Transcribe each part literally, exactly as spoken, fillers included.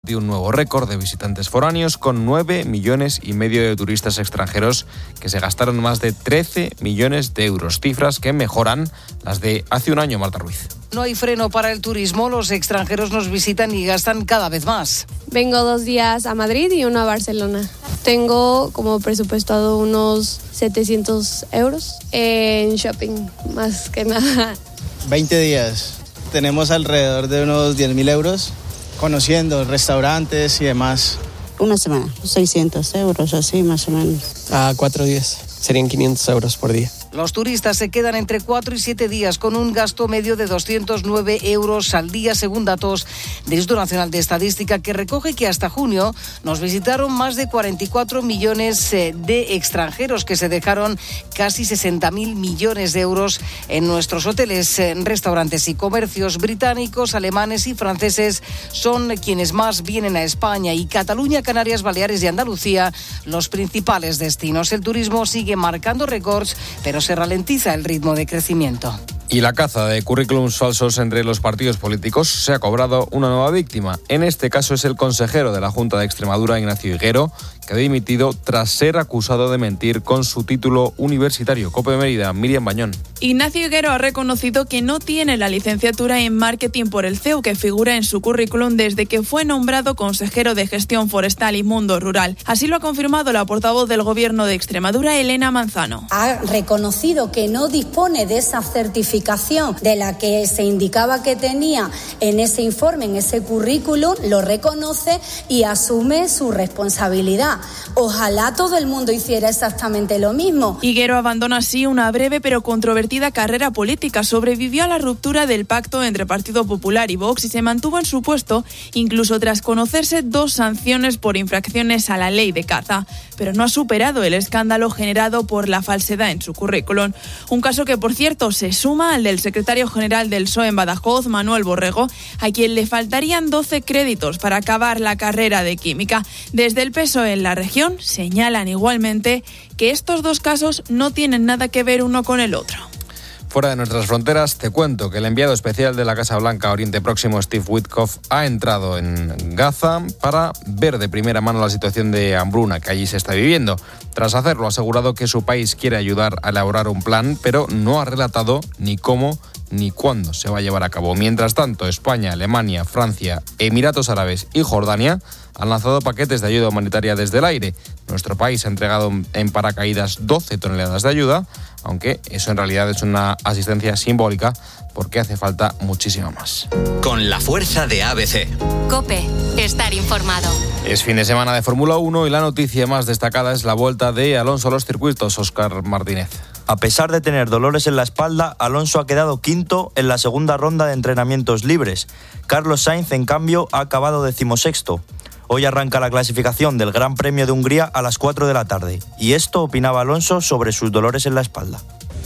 batió un nuevo récord de visitantes foráneos con nueve millones y medio de turistas extranjeros que se gastaron más de trece millones de euros, cifras que mejoran las de hace un año, Marta Ruiz. No hay freno para el turismo, los extranjeros nos visitan y gastan cada vez más. Vengo dos días a Madrid y uno a Barcelona. Tengo como presupuestado unos setecientos euros en shopping, más que nada. veinte días. Tenemos alrededor de unos diez mil euros, conociendo restaurantes y demás. Una semana, seiscientos euros, así más o menos. A cuatro días, serían quinientos euros por día. Los turistas se quedan entre cuatro y siete días con un gasto medio de doscientos nueve euros al día, según datos del Instituto Nacional de Estadística, que recoge que hasta junio nos visitaron más de cuarenta y cuatro millones de extranjeros que se dejaron casi sesenta mil millones de euros en nuestros hoteles, restaurantes y comercios. Británicos, alemanes y franceses son quienes más vienen a España, y Cataluña, Canarias, Baleares y Andalucía los principales destinos. El turismo sigue marcando récords, pero se ralentiza el ritmo de crecimiento. Y la caza de currículums falsos entre los partidos políticos se ha cobrado una nueva víctima. En este caso es el consejero de la Junta de Extremadura, Ignacio Higuero, que ha dimitido tras ser acusado de mentir con su título universitario. COPE Mérida, Miriam Bañón. Ignacio Higuero ha reconocido que no tiene la licenciatura en marketing por el C E U que figura en su currículum desde que fue nombrado consejero de Gestión Forestal y Mundo Rural. Así lo ha confirmado la portavoz del Gobierno de Extremadura, Elena Manzano. Ha reconocido que no dispone de esa certificación de la que se indicaba que tenía en ese informe, en ese currículum, lo reconoce y asume su responsabilidad. Ojalá todo el mundo hiciera exactamente lo mismo. Higuero abandona así una breve pero controvertida carrera política. Sobrevivió a la ruptura del pacto entre Partido Popular y Vox y se mantuvo en su puesto incluso tras conocerse dos sanciones por infracciones a la ley de caza. Pero no ha superado el escándalo generado por la falsedad en su currículum. Un caso que, por cierto, se suma al del secretario general del P S O E en Badajoz, Manuel Borrego, a quien le faltarían doce créditos para acabar la carrera de química. Desde el P S O E en la región señalan igualmente que estos dos casos no tienen nada que ver uno con el otro. Fuera de nuestras fronteras, te cuento que el enviado especial de la Casa Blanca a Oriente Próximo, Steve Witkoff, ha entrado en Gaza para ver de primera mano la situación de hambruna que allí se está viviendo. Tras hacerlo, ha asegurado que su país quiere ayudar a elaborar un plan, pero no ha relatado ni cómo ni cuándo se va a llevar a cabo. Mientras tanto, España, Alemania, Francia, Emiratos Árabes y Jordania han lanzado paquetes de ayuda humanitaria desde el aire. Nuestro país ha entregado en paracaídas doce toneladas de ayuda, aunque eso en realidad es una asistencia simbólica porque hace falta muchísima más. Con la fuerza de A B C. COPE, estar informado. Es fin de semana de Fórmula uno y la noticia más destacada es la vuelta de Alonso a los circuitos. Óscar Martínez. A pesar de tener dolores en la espalda, Alonso ha quedado quinto en la segunda ronda de entrenamientos libres. Carlos Sainz, en cambio, ha acabado decimosexto. Hoy arranca la clasificación del Gran Premio de Hungría a las cuatro de la tarde. Y esto opinaba Alonso sobre sus dolores en la espalda.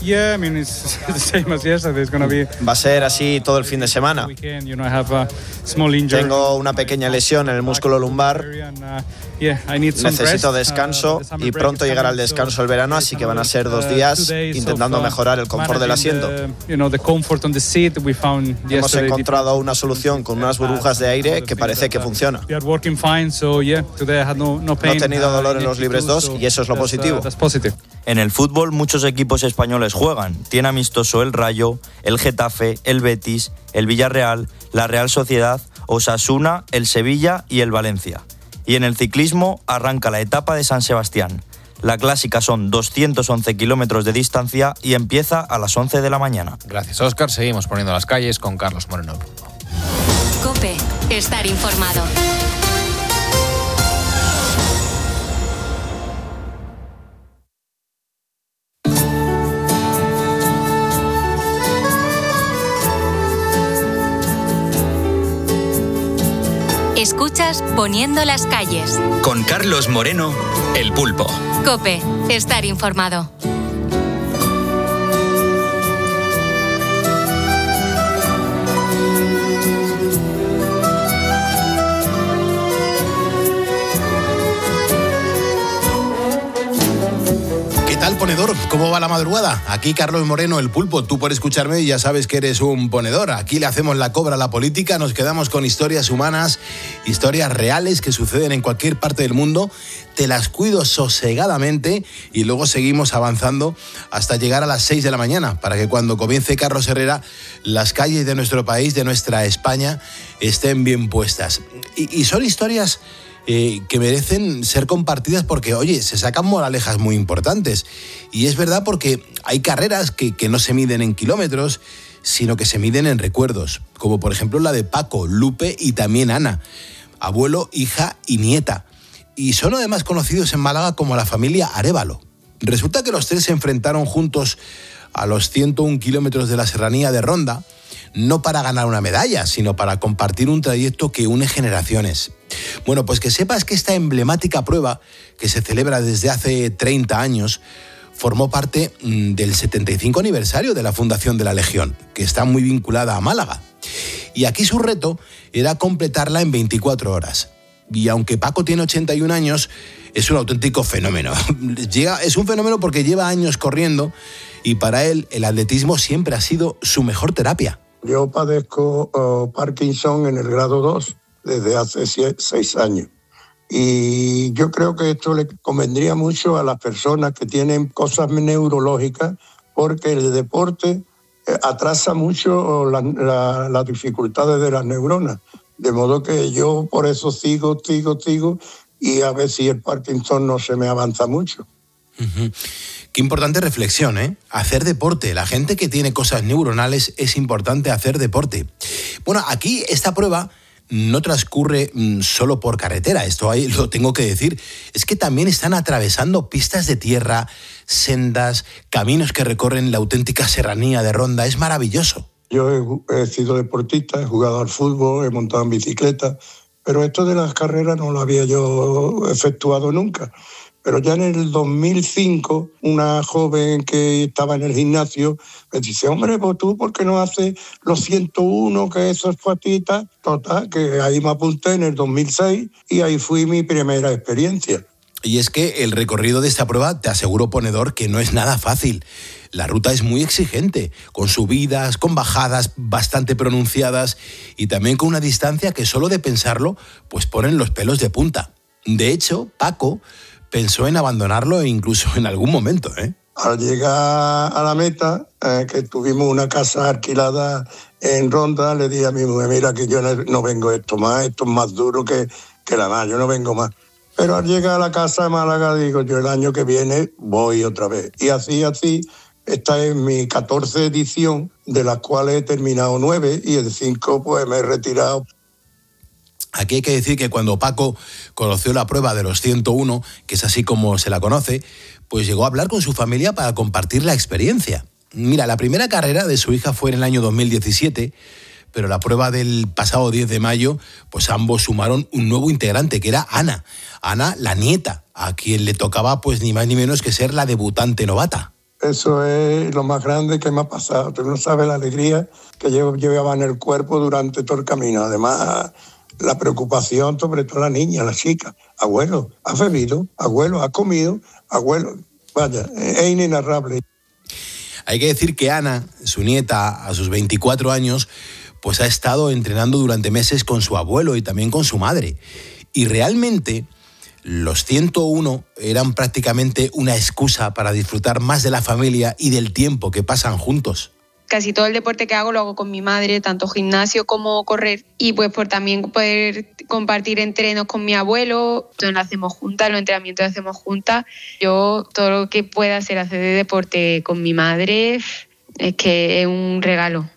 Va a ser así todo el fin de semana. Tengo una pequeña lesión en el músculo lumbar. Necesito descanso y pronto llegará el descanso del verano, así que van a ser dos días intentando mejorar el confort del asiento. Hemos encontrado una solución con unas burbujas de aire que parece que funciona. No he tenido dolor en los libres dos y eso es lo positivo. En el fútbol muchos equipos españoles juegan. Tiene amistoso el Rayo, el Getafe, el Betis, el Villarreal, la Real Sociedad, Osasuna, el Sevilla y el Valencia. Y en el ciclismo arranca la etapa de San Sebastián. La clásica son doscientos once kilómetros de distancia y empieza a las once de la mañana. Gracias, Óscar. Seguimos poniendo las calles con Carlos Moreno. COPE, estar informado. Escuchas Poniendo las calles. Con Carlos Moreno, El Pulpo. COPE, estar informado. ¿Qué tal? Poniendo ponedor, ¿cómo va la madrugada? Aquí Carlos Moreno, el Pulpo. Tú por escucharme ya sabes que eres un ponedor. Aquí le hacemos la cobra a la política, nos quedamos con historias humanas, historias reales que suceden en cualquier parte del mundo. Te las cuido sosegadamente y luego seguimos avanzando hasta llegar a las seis de la mañana, para que cuando comience Carlos Herrera, las calles de nuestro país, de nuestra España, estén bien puestas. Y, y son historias Eh, que merecen ser compartidas porque, oye, se sacan moralejas muy importantes. Y es verdad porque hay carreras que, que no se miden en kilómetros, sino que se miden en recuerdos, como por ejemplo la de Paco, Lupe y también Ana, abuelo, hija y nieta. Y son además conocidos en Málaga como la familia Arévalo. Resulta que los tres se enfrentaron juntos a los ciento un kilómetros de la serranía de Ronda, no para ganar una medalla, sino para compartir un trayecto que une generaciones. Bueno, pues que sepas que esta emblemática prueba, que se celebra desde hace treinta años, formó parte del setenta y cinco aniversario de la fundación de la Legión, que está muy vinculada a Málaga. Y aquí su reto era completarla en veinticuatro horas. Y aunque Paco tiene ochenta y un años, es un auténtico fenómeno. Llega, es un fenómeno porque lleva años corriendo y para él el atletismo siempre ha sido su mejor terapia. Yo padezco uh, Parkinson en el grado dos desde hace seis años. Y yo creo que esto le convendría mucho a las personas que tienen cosas neurológicas, porque el deporte eh, atrasa mucho la, la, las dificultades de las neuronas. De modo que yo por eso sigo, sigo, sigo, y a ver si el Parkinson no se me avanza mucho. Uh-huh. Qué importante reflexión, ¿eh? Hacer deporte. La gente que tiene cosas neuronales es importante hacer deporte. Bueno, aquí esta prueba no transcurre mmm, solo por carretera, esto ahí lo tengo que decir. Es que también están atravesando pistas de tierra, sendas, caminos que recorren la auténtica serranía de Ronda. Es maravilloso. Yo he, he sido deportista, he jugado al fútbol, he montado en bicicleta, pero esto de las carreras no lo había yo efectuado nunca. Pero ya en el dos mil cinco, una joven que estaba en el gimnasio me dice, hombre, pues tú, ¿por qué no haces los ciento uno, que eso es patita? Total, que ahí me apunté en el dos mil seis y ahí fui mi primera experiencia. Y es que el recorrido de esta prueba, te aseguro, ponedor, que no es nada fácil. La ruta es muy exigente, con subidas, con bajadas bastante pronunciadas y también con una distancia que solo de pensarlo, pues ponen los pelos de punta. De hecho, Paco pensó en abandonarlo incluso en algún momento, ¿eh? Al llegar a la meta, eh, que tuvimos una casa alquilada en Ronda, le dije a mi mujer, mira que yo no, no vengo esto más, esto es más duro que, que la más, yo no vengo más. Pero al llegar a la casa de Málaga, digo, yo el año que viene voy otra vez. Y así, así, esta es mi catorce edición, de las cuales he terminado nueve, y en cinco pues me he retirado. Aquí hay que decir que cuando Paco conoció la prueba de los ciento uno, que es así como se la conoce, pues llegó a hablar con su familia para compartir la experiencia. Mira, la primera carrera de su hija fue en el año dos mil diecisiete, pero la prueba del pasado diez de mayo, pues ambos sumaron un nuevo integrante, que era Ana. Ana, la nieta, a quien le tocaba pues ni más ni menos que ser la debutante novata. Eso es lo más grande que me ha pasado. Tú no sabes la alegría que yo llevaba en el cuerpo durante todo el camino. Además, la preocupación sobre todo la niña, la chica. Abuelo, ¿has bebido? Abuelo, ¿has comido? Abuelo, vaya, es inenarrable. Hay que decir que Ana, su nieta, a sus veinticuatro años, pues ha estado entrenando durante meses con su abuelo y también con su madre. Y realmente los ciento uno eran prácticamente una excusa para disfrutar más de la familia y del tiempo que pasan juntos. Casi todo el deporte que hago lo hago con mi madre, tanto gimnasio como correr, y pues por también poder compartir entrenos con mi abuelo, todo lo hacemos juntas, los entrenamientos los hacemos juntas. Yo todo lo que pueda hacer hacer de deporte con mi madre es que es un regalo.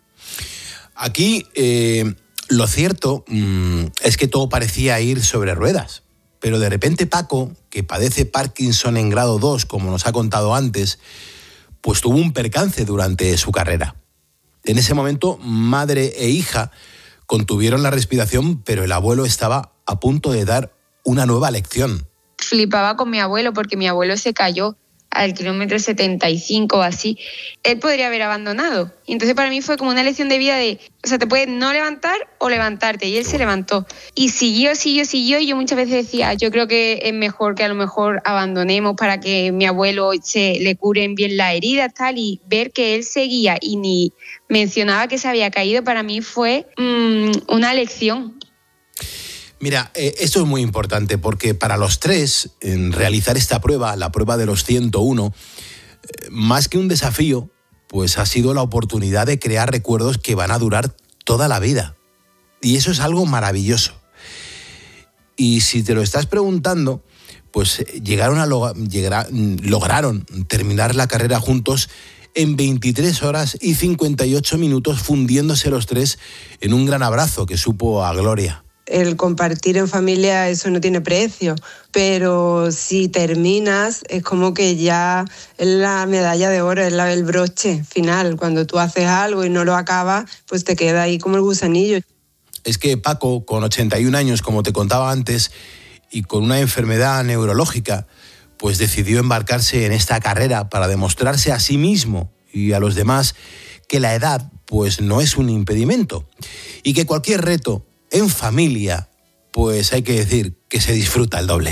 Aquí eh, lo cierto mmm, es que todo parecía ir sobre ruedas, pero de repente Paco, que padece Parkinson en grado dos, como nos ha contado antes, pues tuvo un percance durante su carrera. En ese momento, madre e hija contuvieron la respiración, pero el abuelo estaba a punto de dar una nueva lección. Flipaba con mi abuelo porque mi abuelo se cayó al kilómetro setenta y cinco o así, él podría haber abandonado. Y entonces para mí fue como una lección de vida de, o sea, te puedes no levantar o levantarte, y él se levantó. Y siguió, siguió, siguió, y yo muchas veces decía, yo creo que es mejor que a lo mejor abandonemos para que mi abuelo se le curen bien las heridas, tal, y ver que él seguía y ni mencionaba que se había caído, para mí fue mmm, una lección. Mira, eh, esto es muy importante porque para los tres, en realizar esta prueba, la prueba de los ciento uno, eh, más que un desafío, pues ha sido la oportunidad de crear recuerdos que van a durar toda la vida. Y eso es algo maravilloso. Y si te lo estás preguntando, pues llegaron a log- llegar, lograron terminar la carrera juntos en veintitrés horas y cincuenta y ocho minutos, fundiéndose los tres en un gran abrazo que supo a gloria. El compartir en familia, eso no tiene precio, pero si terminas es como que ya es la medalla de oro, es la, el broche final. Cuando tú haces algo y no lo acabas, pues te queda ahí como el gusanillo. Es que Paco, con ochenta y un años, como te contaba antes, y con una enfermedad neurológica, pues decidió embarcarse en esta carrera para demostrarse a sí mismo y a los demás que la edad pues no es un impedimento y que cualquier reto en familia, pues hay que decir que se disfruta el doble.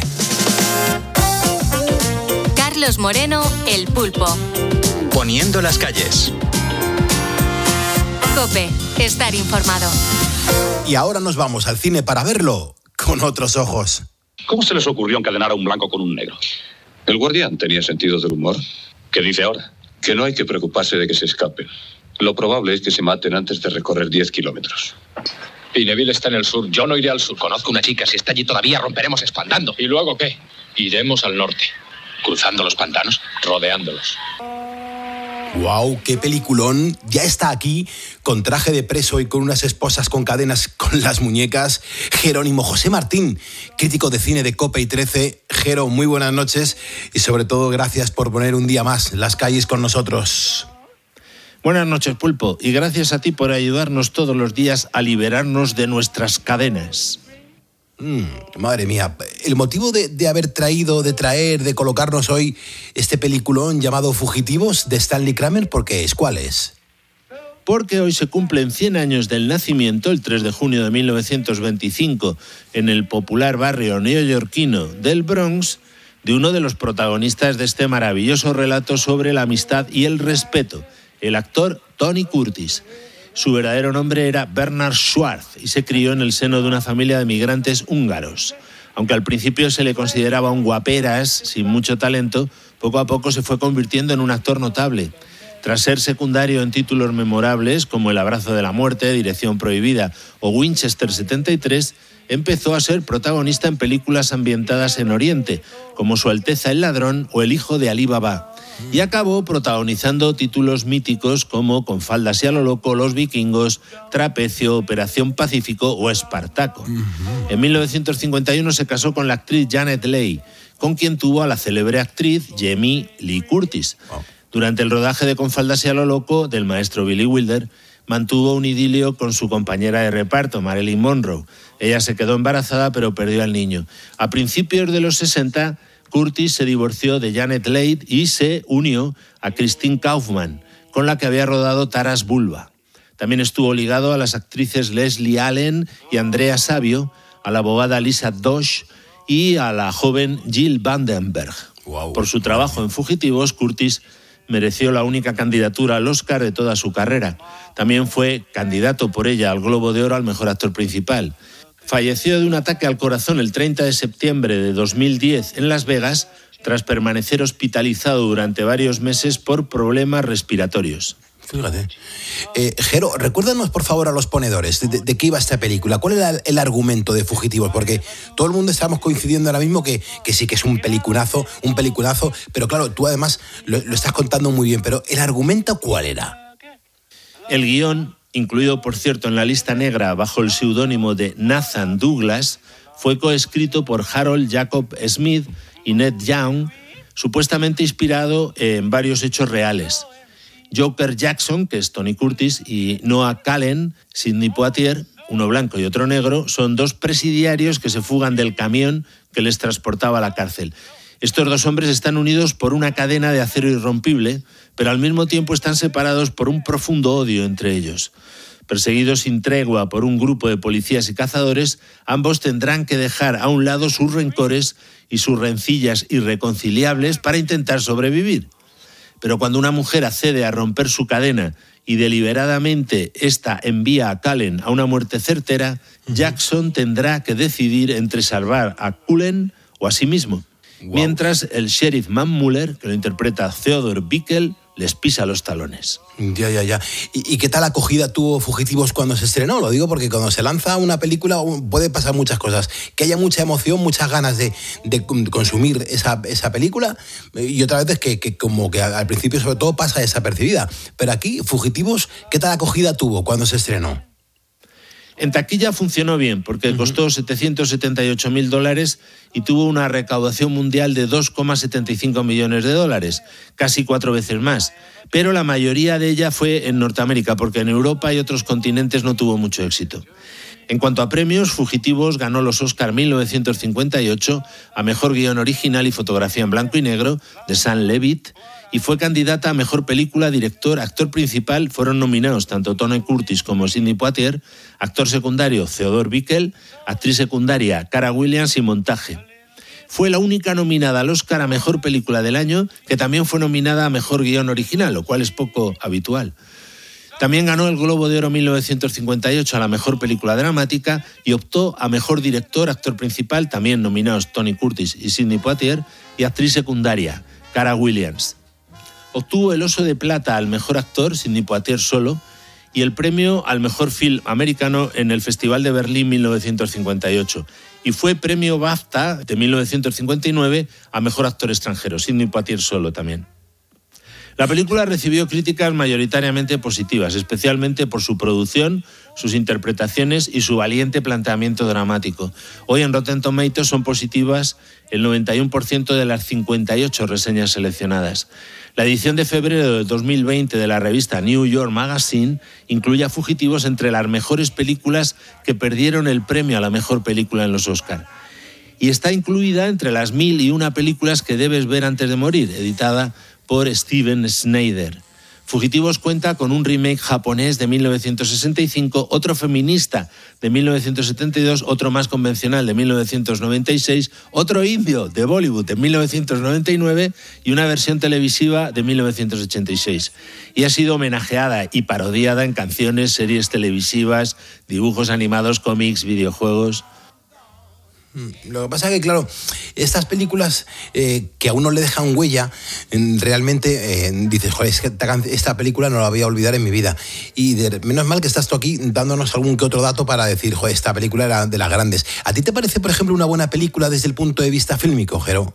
Carlos Moreno, El Pulpo. Poniendo las calles. COPE, estar informado. Y ahora nos vamos al cine para verlo con otros ojos. ¿Cómo se les ocurrió encadenar a un blanco con un negro? El guardián tenía sentido del humor. ¿Qué dice ahora? Que no hay que preocuparse de que se escapen. Lo probable es que se maten antes de recorrer diez kilómetros. Y Neville está en el sur. Yo no iré al sur. Conozco una chica. Si está allí todavía, romperemos espantando. ¿Y luego qué? Iremos al norte. Cruzando los pantanos, rodeándolos. ¡Guau! ¡Qué peliculón! Ya está aquí, con traje de preso y con unas esposas con cadenas con las muñecas, Jerónimo José Martín, crítico de cine de COPE y trece. Jero, muy buenas noches y sobre todo gracias por poner un día más Las Calles con nosotros. Buenas noches, Pulpo, y gracias a ti por ayudarnos todos los días a liberarnos de nuestras cadenas. Mm, madre mía, el motivo de, de haber traído, de traer, de colocarnos hoy este peliculón llamado Fugitivos de Stanley Kramer, ¿por qué es? ¿Cuál es? Porque hoy se cumplen cien años del nacimiento, el tres de junio de mil novecientos veinticinco, en el popular barrio neoyorquino del Bronx, de uno de los protagonistas de este maravilloso relato sobre la amistad y el respeto, el actor Tony Curtis. Su verdadero nombre era Bernard Schwartz y se crió en el seno de una familia de migrantes húngaros. Aunque al principio se le consideraba un guaperas sin mucho talento, poco a poco se fue convirtiendo en un actor notable. Tras ser secundario en títulos memorables como El abrazo de la muerte, Dirección prohibida o Winchester setenta y tres, empezó a ser protagonista en películas ambientadas en Oriente, como Su Alteza el Ladrón o El hijo de Alí Baba. Y acabó protagonizando títulos míticos como Con faldas y a lo loco, Los vikingos, Trapecio, Operación Pacífico o Espartaco. Uh-huh. En mil novecientos cincuenta y uno se casó con la actriz Janet Leigh, con quien tuvo a la célebre actriz Jamie Lee Curtis. Oh. Durante el rodaje de Con faldas y a lo loco, del maestro Billy Wilder, mantuvo un idilio con su compañera de reparto, Marilyn Monroe. Ella se quedó embarazada, pero perdió al niño. A principios de los sesenta, Curtis se divorció de Janet Leigh y se unió a Christine Kaufman, con la que había rodado Taras Bulba. También estuvo ligado a las actrices Leslie Allen y Andrea Savio, a la abogada Lisa Dosh y a la joven Jill Vandenberg. Wow. Por su trabajo en Fugitivos, Curtis mereció la única candidatura al Oscar de toda su carrera. También fue candidato por ella al Globo de Oro al mejor actor principal. Falleció de un ataque al corazón el treinta de septiembre de dos mil diez en Las Vegas, tras permanecer hospitalizado durante varios meses por problemas respiratorios. Fíjate. Eh, Jero, recuérdanos por favor a los ponedores de, de, de qué iba esta película. ¿Cuál era el, el argumento de Fugitivos? Porque todo el mundo estamos coincidiendo ahora mismo que, que sí que es un peliculazo, un peliculazo, pero claro, tú además lo, lo estás contando muy bien, pero ¿el argumento cuál era? El guión, incluido por cierto en la lista negra bajo el seudónimo de Nathan Douglas, fue coescrito por Harold Jacob Smith y Ned Young, supuestamente inspirado en varios hechos reales. Joker Jackson, que es Tony Curtis, y Noah Callen, Sidney Poitier, uno blanco y otro negro, son dos presidiarios que se fugan del camión que les transportaba a la cárcel. Estos dos hombres están unidos por una cadena de acero irrompible, pero al mismo tiempo están separados por un profundo odio entre ellos. Perseguidos sin tregua por un grupo de policías y cazadores, ambos tendrán que dejar a un lado sus rencores y sus rencillas irreconciliables para intentar sobrevivir. Pero cuando una mujer accede a romper su cadena y deliberadamente ésta envía a Cullen a una muerte certera, Jackson tendrá que decidir entre salvar a Cullen o a sí mismo. Wow. Mientras el sheriff Matt Muller, que lo interpreta Theodore Bickel, les pisa los talones. Ya, ya, ya. ¿Y, ¿Y qué tal acogida tuvo Fugitivos cuando se estrenó? Lo digo porque cuando se lanza una película puede pasar muchas cosas. Que haya mucha emoción, muchas ganas de, de consumir esa, esa película, y otras veces que, que como que al principio sobre todo pasa desapercibida. Pero aquí, Fugitivos, ¿qué tal acogida tuvo cuando se estrenó? En taquilla funcionó bien, porque uh-huh. costó setecientos setenta y ocho mil dólares y tuvo una recaudación mundial de dos coma setenta y cinco millones de dólares, casi cuatro veces más. Pero la mayoría de ella fue en Norteamérica, porque en Europa y otros continentes no tuvo mucho éxito. En cuanto a premios, Fugitivos ganó los Oscar mil novecientos cincuenta y ocho a Mejor Guión Original y Fotografía en Blanco y Negro, de Sam Levitt, y fue candidata a Mejor Película, Director, Actor Principal. Fueron nominados tanto Tony Curtis como Sidney Poitier, actor secundario Theodore Bickel, actriz secundaria Cara Williams y montaje. Fue la única nominada al Oscar a Mejor Película del año, que también fue nominada a Mejor Guión Original, lo cual es poco habitual. También ganó el Globo de Oro mil novecientos cincuenta y ocho a la Mejor Película Dramática y optó a Mejor Director, Actor Principal, también nominados Tony Curtis y Sidney Poitier, y actriz secundaria Cara Williams. Obtuvo el Oso de Plata al Mejor Actor, Sidney Poitier solo, y el premio al Mejor Film Americano en el Festival de Berlín mil novecientos cincuenta y ocho. Y fue premio BAFTA de mil novecientos cincuenta y nueve a Mejor Actor Extranjero, Sidney Poitier solo también. La película recibió críticas mayoritariamente positivas, especialmente por su producción, sus interpretaciones y su valiente planteamiento dramático. Hoy en Rotten Tomatoes son positivas el noventa y uno por ciento de las cincuenta y ocho reseñas seleccionadas. La edición de febrero de dos mil veinte de la revista New York Magazine incluye a Fugitivos entre las mejores películas que perdieron el premio a la mejor película en los Oscar. Y está incluida entre las mil y una películas que debes ver antes de morir, editada por Steven Snyder. Fugitivos cuenta con un remake japonés de mil novecientos sesenta y cinco, otro feminista de mil novecientos setenta y dos, otro más convencional de mil novecientos noventa y seis, otro indio de Bollywood de mil novecientos noventa y nueve y una versión televisiva de mil novecientos ochenta y seis. Y ha sido homenajeada y parodiada en canciones, series televisivas, dibujos animados, cómics, videojuegos. Lo que pasa es que, claro, estas películas eh, que a uno le dejan huella, realmente eh, dices, joder, es que esta película no la voy a olvidar en mi vida. Y de, menos mal que estás tú aquí dándonos algún que otro dato para decir, joder, esta película era de las grandes. ¿A ti te parece, por ejemplo, una buena película desde el punto de vista fílmico, Jero?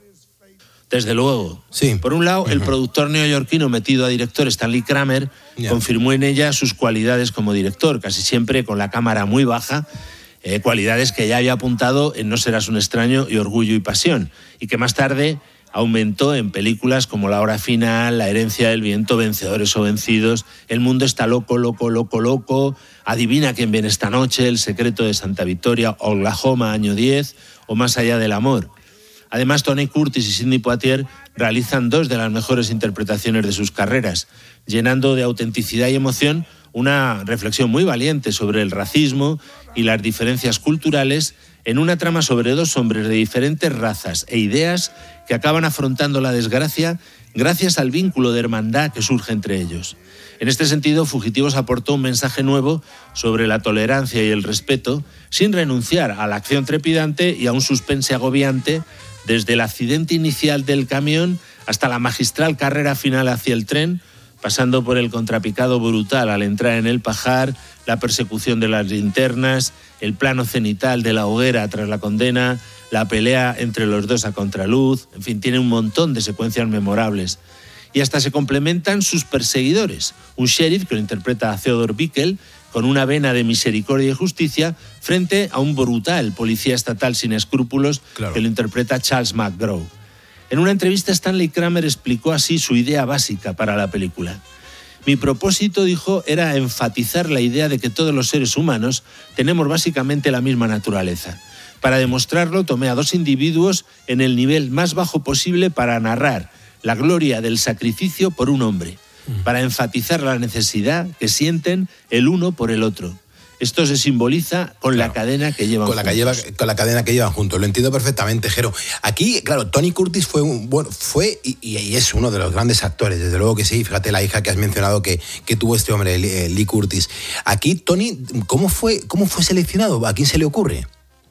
Desde luego. Sí. Por un lado, uh-huh. el productor neoyorquino metido a director, Stanley Kramer, yeah. confirmó en ella sus cualidades como director, casi siempre con la cámara muy baja, Eh, cualidades que ya había apuntado en No serás un extraño y Orgullo y pasión, y que más tarde aumentó en películas como La hora final, La herencia del viento, Vencedores o vencidos, El mundo está loco, loco, loco, loco, Adivina quién viene esta noche, El secreto de Santa Victoria, Oklahoma, año diez o Más allá del amor. Además, Tony Curtis y Sidney Poitier realizan dos de las mejores interpretaciones de sus carreras, llenando de autenticidad y emoción una reflexión muy valiente sobre el racismo y las diferencias culturales en una trama sobre dos hombres de diferentes razas e ideas que acaban afrontando la desgracia gracias al vínculo de hermandad que surge entre ellos. En este sentido, Fugitivos aportó un mensaje nuevo sobre la tolerancia y el respeto, sin renunciar a la acción trepidante y a un suspense agobiante, desde el accidente inicial del camión hasta la magistral carrera final hacia el tren, pasando por el contrapicado brutal al entrar en el pajar, la persecución de las linternas, el plano cenital de la hoguera tras la condena, la pelea entre los dos a contraluz, en fin, tiene un montón de secuencias memorables. Y hasta se complementan sus perseguidores, un sheriff que lo interpreta a Theodore Bickel, con una vena de misericordia y justicia, frente a un brutal policía estatal sin escrúpulos, claro, que lo interpreta Charles McGraw. En una entrevista, Stanley Kramer explicó así su idea básica para la película. Mi propósito, dijo, era enfatizar la idea de que todos los seres humanos tenemos básicamente la misma naturaleza, Para demostrarlo, tomé a dos individuos en el nivel más bajo posible para narrar la gloria del sacrificio por un hombre, para enfatizar la necesidad que sienten el uno por el otro. Esto se simboliza con claro, la cadena que llevan con la, juntos. Que lleva, con la cadena que llevan juntos. Lo entiendo perfectamente, Jero. Aquí, claro, Tony Curtis fue un bueno, fue y, y es uno de los grandes actores, desde luego que sí. Fíjate la hija que has mencionado que, que tuvo este hombre, Lee Curtis. Aquí, Tony, ¿cómo fue, cómo fue seleccionado? ¿A quién se le ocurre?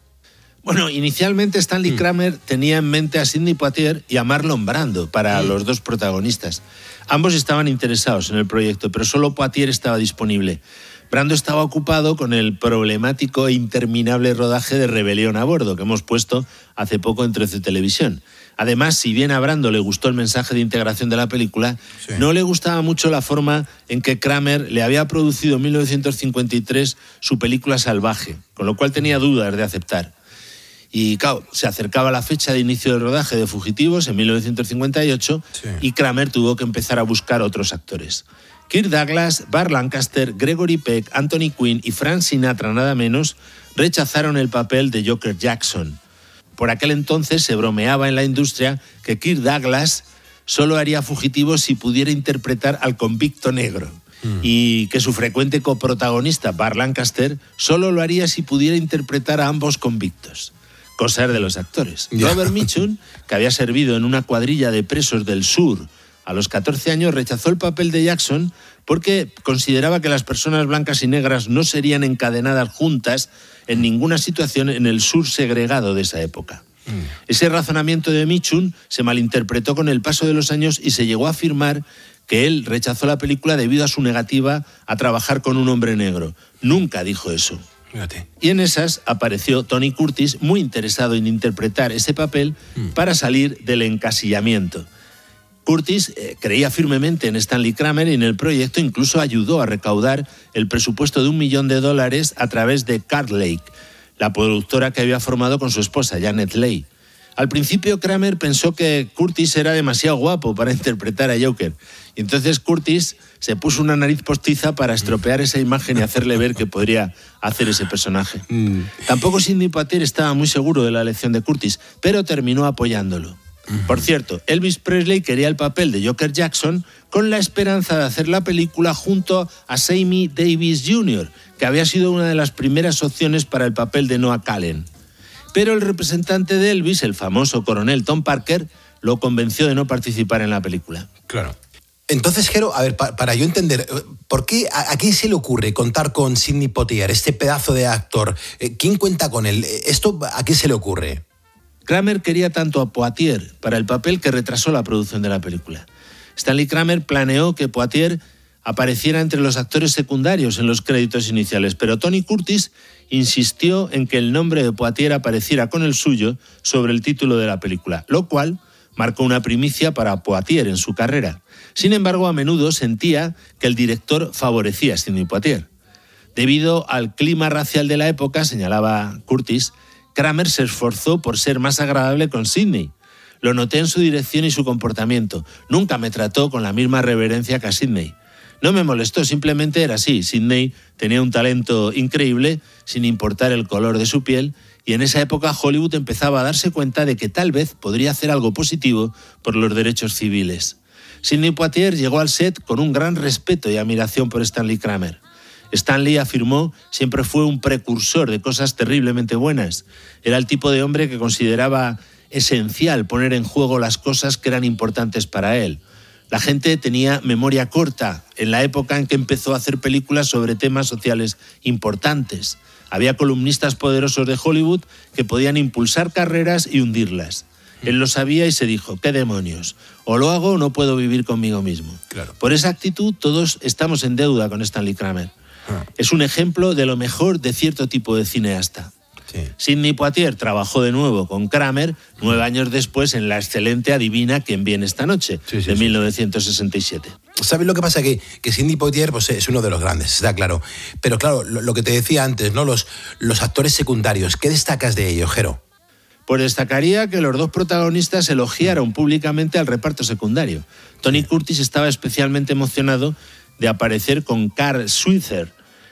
Bueno, inicialmente Stanley mm. Kramer tenía en mente a Sidney Poitier y a Marlon Brando para mm. los dos protagonistas. Ambos estaban interesados en el proyecto, pero solo Poitier estaba disponible. Brando estaba ocupado con el problemático e interminable rodaje de Rebelión a bordo, que hemos puesto hace poco en trece Televisión. Además, si bien a Brando le gustó el mensaje de integración de la película, sí. no le gustaba mucho la forma en que Kramer le había producido en mil novecientos cincuenta y tres su película Salvaje, con lo cual tenía dudas de aceptar. Y claro, se acercaba la fecha de inicio del rodaje de Fugitivos en mil novecientos cincuenta y ocho sí. y Kramer tuvo que empezar a buscar otros actores. Kirk Douglas, Burt Lancaster, Gregory Peck, Anthony Quinn y Frank Sinatra, nada menos, rechazaron el papel de Joker Jackson. Por aquel entonces se bromeaba en la industria que Kirk Douglas solo haría Fugitivos si pudiera interpretar al convicto negro. Mm. Y que su frecuente coprotagonista, Burt Lancaster, solo lo haría si pudiera interpretar a ambos convictos. Cosas de los actores. Yeah. Robert Mitchum, que había servido en una cuadrilla de presos del sur, a los catorce años rechazó el papel de Jackson porque consideraba que las personas blancas y negras no serían encadenadas juntas en ninguna situación en el sur segregado de esa época. Mm. Ese razonamiento de Mitchum se malinterpretó con el paso de los años y se llegó a afirmar que él rechazó la película debido a su negativa a trabajar con un hombre negro. Nunca dijo eso. Fíjate. Y en esas apareció Tony Curtis, muy interesado en interpretar ese papel mm. para salir del encasillamiento. Curtis eh, creía firmemente en Stanley Kramer y en el proyecto incluso ayudó a recaudar el presupuesto de un millón de dólares a través de Carlake, la productora que había formado con su esposa, Janet Leigh. Al principio Kramer pensó que Curtis era demasiado guapo para interpretar a Joker. Y entonces Curtis se puso una nariz postiza para estropear esa imagen y hacerle ver que podría hacer ese personaje. Mm. Tampoco Sidney Poitier estaba muy seguro de la elección de Curtis, pero terminó apoyándolo. Por cierto, Elvis Presley quería el papel de Joker Jackson con la esperanza de hacer la película junto a Sammy Davis junior, que había sido una de las primeras opciones para el papel de Noah Callen. Pero el representante de Elvis, el famoso coronel Tom Parker, lo convenció de no participar en la película. Claro. Entonces, Jero, a ver, pa- para yo entender, ¿por qué a, a quién se le ocurre contar con Sidney Poitier, este pedazo de actor? ¿Quién cuenta con él? ¿Esto a quién se le ocurre? Kramer quería tanto a Poitier para el papel que retrasó la producción de la película. Stanley Kramer planeó que Poitier apareciera entre los actores secundarios en los créditos iniciales, pero Tony Curtis insistió en que el nombre de Poitier apareciera con el suyo sobre el título de la película, lo cual marcó una primicia para Poitier en su carrera. Sin embargo, a menudo sentía que el director favorecía a Sidney Poitier. Debido al clima racial de la época, señalaba Curtis, Kramer se esforzó por ser más agradable con Sidney. Lo noté en su dirección y su comportamiento. Nunca me trató con la misma reverencia que a Sidney. No me molestó, simplemente era así. Sidney tenía un talento increíble, sin importar el color de su piel, y en esa época Hollywood empezaba a darse cuenta de que tal vez podría hacer algo positivo por los derechos civiles. Sidney Poitier llegó al set con un gran respeto y admiración por Stanley Kramer. Stanley, afirmó, siempre fue un precursor de cosas terriblemente buenas. Era el tipo de hombre que consideraba esencial poner en juego las cosas que eran importantes para él. La gente tenía memoria corta en la época en que empezó a hacer películas sobre temas sociales importantes. Había columnistas poderosos de Hollywood que podían impulsar carreras y hundirlas. Él lo sabía y se dijo, ¿qué demonios? O lo hago o no puedo vivir conmigo mismo. Claro. Por esa actitud todos estamos en deuda con Stanley Kramer. Ah. Es un ejemplo de lo mejor de cierto tipo de cineasta. Sí. Sidney Poitier trabajó de nuevo con Kramer nueve años después en la excelente Adivina quién viene esta noche, sí, sí, de sí, mil novecientos sesenta y siete. ¿Sabes lo que pasa? Que, que Sidney Poitier pues, es uno de los grandes, está claro. Pero claro, lo, lo que te decía antes, ¿no? Los, los actores secundarios, ¿qué destacas de ellos, Jero? Pues destacaría que los dos protagonistas elogiaron públicamente al reparto secundario. Tony Curtis estaba especialmente emocionado de aparecer con Carl Switzer,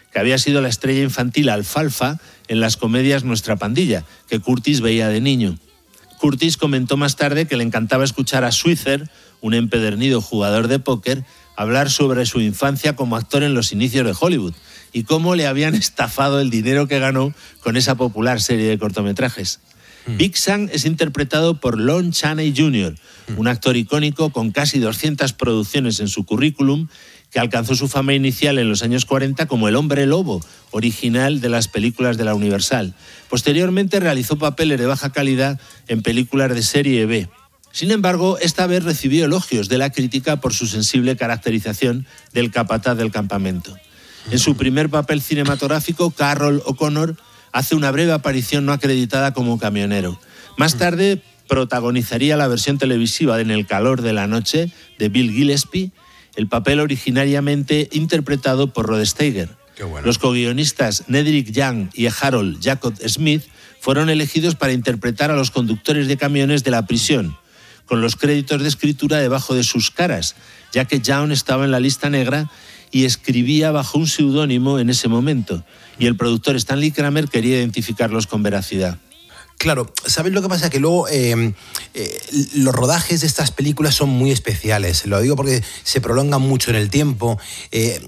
que había sido la estrella infantil alfalfa en las comedias Nuestra Pandilla, que Curtis veía de niño. Curtis comentó más tarde que le encantaba escuchar a Switzer, un empedernido jugador de póker, hablar sobre su infancia como actor en los inicios de Hollywood y cómo le habían estafado el dinero que ganó con esa popular serie de cortometrajes. Mm. Big Sam es interpretado por Lon Chaney junior, mm. un actor icónico con casi doscientas producciones en su currículum, que alcanzó su fama inicial en los años cuarenta como el hombre lobo, original de las películas de la Universal. Posteriormente realizó papeles de baja calidad en películas de serie B. Sin embargo, esta vez recibió elogios de la crítica por su sensible caracterización del capataz del campamento. En su primer papel cinematográfico, Carroll O'Connor hace una breve aparición no acreditada como camionero. Más tarde protagonizaría la versión televisiva de En el calor de la noche de Bill Gillespie, el papel originariamente interpretado por Rod Steiger. Bueno. Los co-guionistas Nedrick Young y Harold Jacob Smith fueron elegidos para interpretar a los conductores de camiones de la prisión, con los créditos de escritura debajo de sus caras, ya que Young estaba en la lista negra y escribía bajo un seudónimo en ese momento, y el productor Stanley Kramer quería identificarlos con veracidad. Claro, ¿sabes lo que pasa? Que luego eh, eh, los rodajes de estas películas son muy especiales. Lo digo porque se prolongan mucho en el tiempo, eh,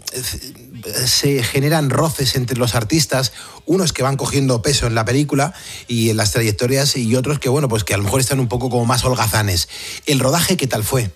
se generan roces entre los artistas, unos que van cogiendo peso en la película y en las trayectorias, y otros que, bueno, pues que a lo mejor están un poco como más holgazanes. ¿El rodaje qué tal fue?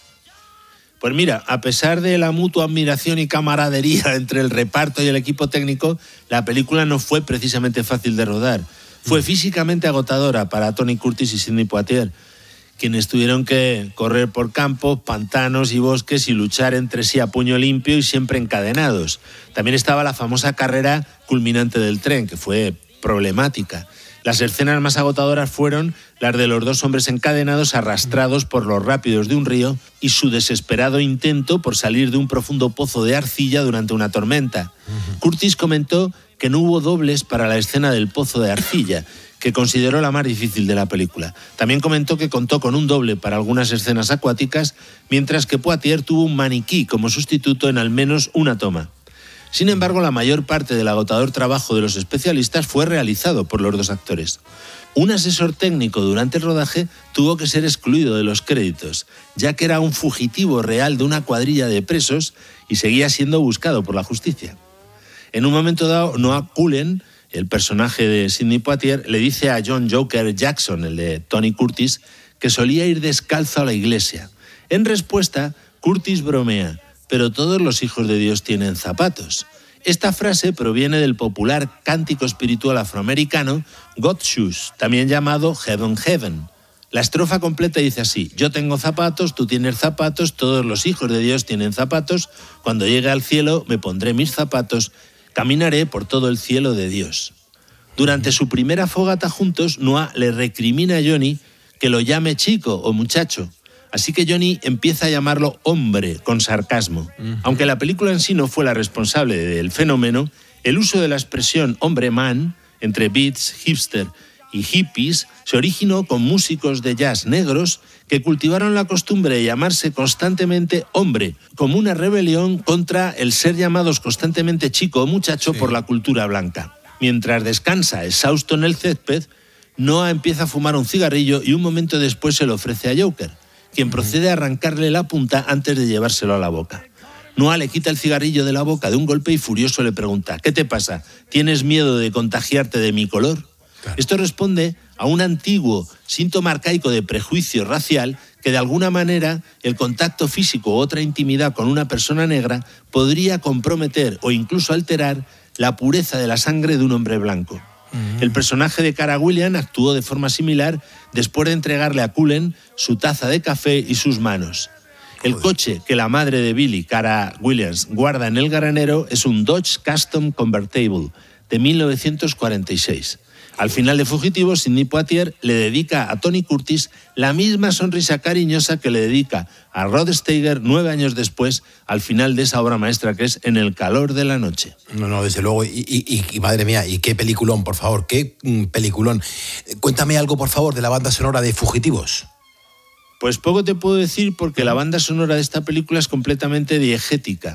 Pues mira, a pesar de la mutua admiración y camaradería entre el reparto y el equipo técnico, la película no fue precisamente fácil de rodar. Fue físicamente agotadora para Tony Curtis y Sidney Poitier, quienes tuvieron que correr por campos, pantanos y bosques y luchar entre sí a puño limpio y siempre encadenados. También estaba la famosa carrera culminante del tren, que fue problemática. Las escenas más agotadoras fueron las de los dos hombres encadenados arrastrados por los rápidos de un río y su desesperado intento por salir de un profundo pozo de arcilla durante una tormenta. Uh-huh. Curtis comentó que no hubo dobles para la escena del pozo de arcilla, que consideró la más difícil de la película. También comentó que contó con un doble para algunas escenas acuáticas, mientras que Poitier tuvo un maniquí como sustituto en al menos una toma. Sin embargo, la mayor parte del agotador trabajo de los especialistas fue realizado por los dos actores. Un asesor técnico durante el rodaje tuvo que ser excluido de los créditos, ya que era un fugitivo real de una cuadrilla de presos y seguía siendo buscado por la justicia. En un momento dado, Noah Cullen, el personaje de Sidney Poitier, le dice a John Joker Jackson, el de Tony Curtis, que solía ir descalzo a la iglesia. En respuesta, Curtis bromea: pero todos los hijos de Dios tienen zapatos. Esta frase proviene del popular cántico espiritual afroamericano God Shoes, también llamado Heaven Heaven. La estrofa completa dice así: yo tengo zapatos, tú tienes zapatos, todos los hijos de Dios tienen zapatos, cuando llegue al cielo me pondré mis zapatos, caminaré por todo el cielo de Dios. Durante su primera fogata juntos, Noah le recrimina a Johnny que lo llame chico o muchacho. Así que Johnny empieza a llamarlo hombre con sarcasmo. Uh-huh. Aunque la película en sí no fue la responsable del fenómeno, el uso de la expresión hombre-man entre beats, hipster y hippies se originó con músicos de jazz negros que cultivaron la costumbre de llamarse constantemente hombre, como una rebelión contra el ser llamados constantemente chico o muchacho sí. por la cultura blanca. Mientras descansa exhausto en el césped, Noah empieza a fumar un cigarrillo y un momento después se lo ofrece a Joker, quien procede a arrancarle la punta antes de llevárselo a la boca. Noah le quita el cigarrillo de la boca de un golpe y furioso le pregunta: ¿qué te pasa? ¿Tienes miedo de contagiarte de mi color? Claro. Esto responde a un antiguo síntoma arcaico de prejuicio racial que de alguna manera el contacto físico u otra intimidad con una persona negra podría comprometer o incluso alterar la pureza de la sangre de un hombre blanco. El personaje de Cara Williams actuó de forma similar después de entregarle a Cullen su taza de café y sus manos. El coche que la madre de Billy, Cara Williams, guarda en el granero es un Dodge Custom Convertible de mil novecientos cuarenta y seis. Al final de Fugitivos, Sidney Poitier le dedica a Tony Curtis la misma sonrisa cariñosa que le dedica a Rod Steiger nueve años después, al final de esa obra maestra que es En el calor de la noche. No, no, desde luego. Y, y, y madre mía, y qué peliculón, por favor, qué mm, peliculón. Cuéntame algo, por favor, de la banda sonora de Fugitivos. Pues poco te puedo decir porque la banda sonora de esta película es completamente diegética.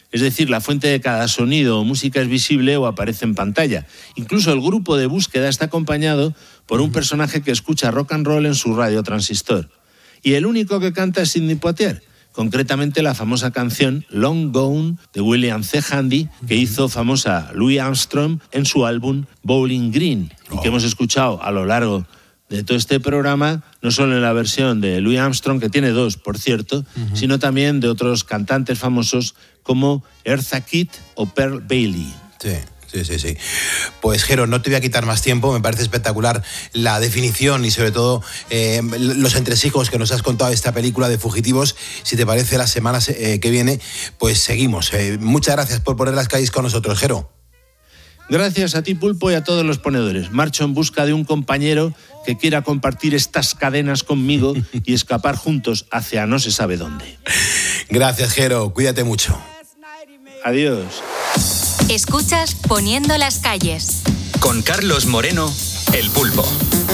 Es decir, la fuente de cada sonido o música es visible o aparece en pantalla. Incluso el grupo de búsqueda está acompañado por un personaje que escucha rock and roll en su radio transistor. Y el único que canta es Sidney Poitier, concretamente la famosa canción Long Gone de William C. Handy, que hizo famosa Louis Armstrong en su álbum Bowling Green, y que hemos escuchado a lo largo de todo este programa, no solo en la versión de Louis Armstrong, que tiene dos, por cierto, uh-huh. sino también de otros cantantes famosos como Eartha Kitt o Pearl Bailey. Sí. Sí, sí, sí. Pues, Jero, no te voy a quitar más tiempo. Me parece espectacular la definición y, sobre todo, eh, los entresijos que nos has contado de esta película de Fugitivos. Si te parece, la semana eh, que viene, pues seguimos. Eh, muchas gracias por poner las calles con nosotros, Jero. Gracias a ti, Pulpo, y a todos los ponedores. Marcho en busca de un compañero que quiera compartir estas cadenas conmigo y escapar juntos hacia no se sabe dónde. Gracias, Jero. Cuídate mucho. Adiós. Escuchas Poniendo las calles. Con Carlos Moreno, El Pulpo.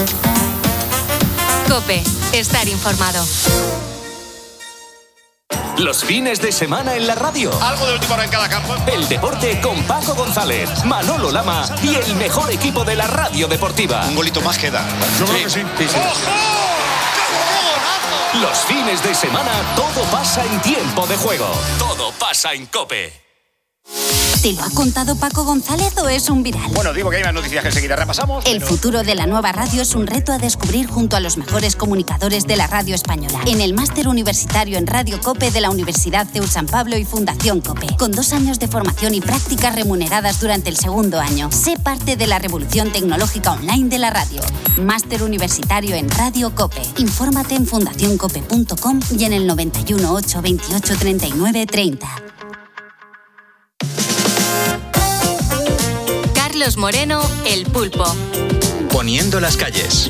COPE. Estar informado. Los fines de semana en la radio. Algo de última hora en cada campo. El deporte con Paco González, Manolo Lama y el mejor equipo de la radio deportiva. Un golito más queda. Yo sí. creo que sí. sí, sí. ¡Ojo! Los fines de semana todo pasa en tiempo de juego. Todo pasa en COPE. ¿Te lo ha contado Paco González o es un viral? Bueno, digo que hay más noticias que enseguida repasamos. El pero... futuro de la nueva radio es un reto a descubrir junto a los mejores comunicadores de la radio española. En el máster universitario en Radio COPE de la Universidad CEU San Pablo y Fundación COPE. Con dos años de formación y prácticas remuneradas durante el segundo año. Sé parte de la revolución tecnológica online de la radio. Máster universitario en Radio COPE. Infórmate en fundación cope punto com y en el noventa y uno, ocho, veintiocho, treinta y nueve, treinta. Carlos Moreno, El Pulpo. Poniendo las calles.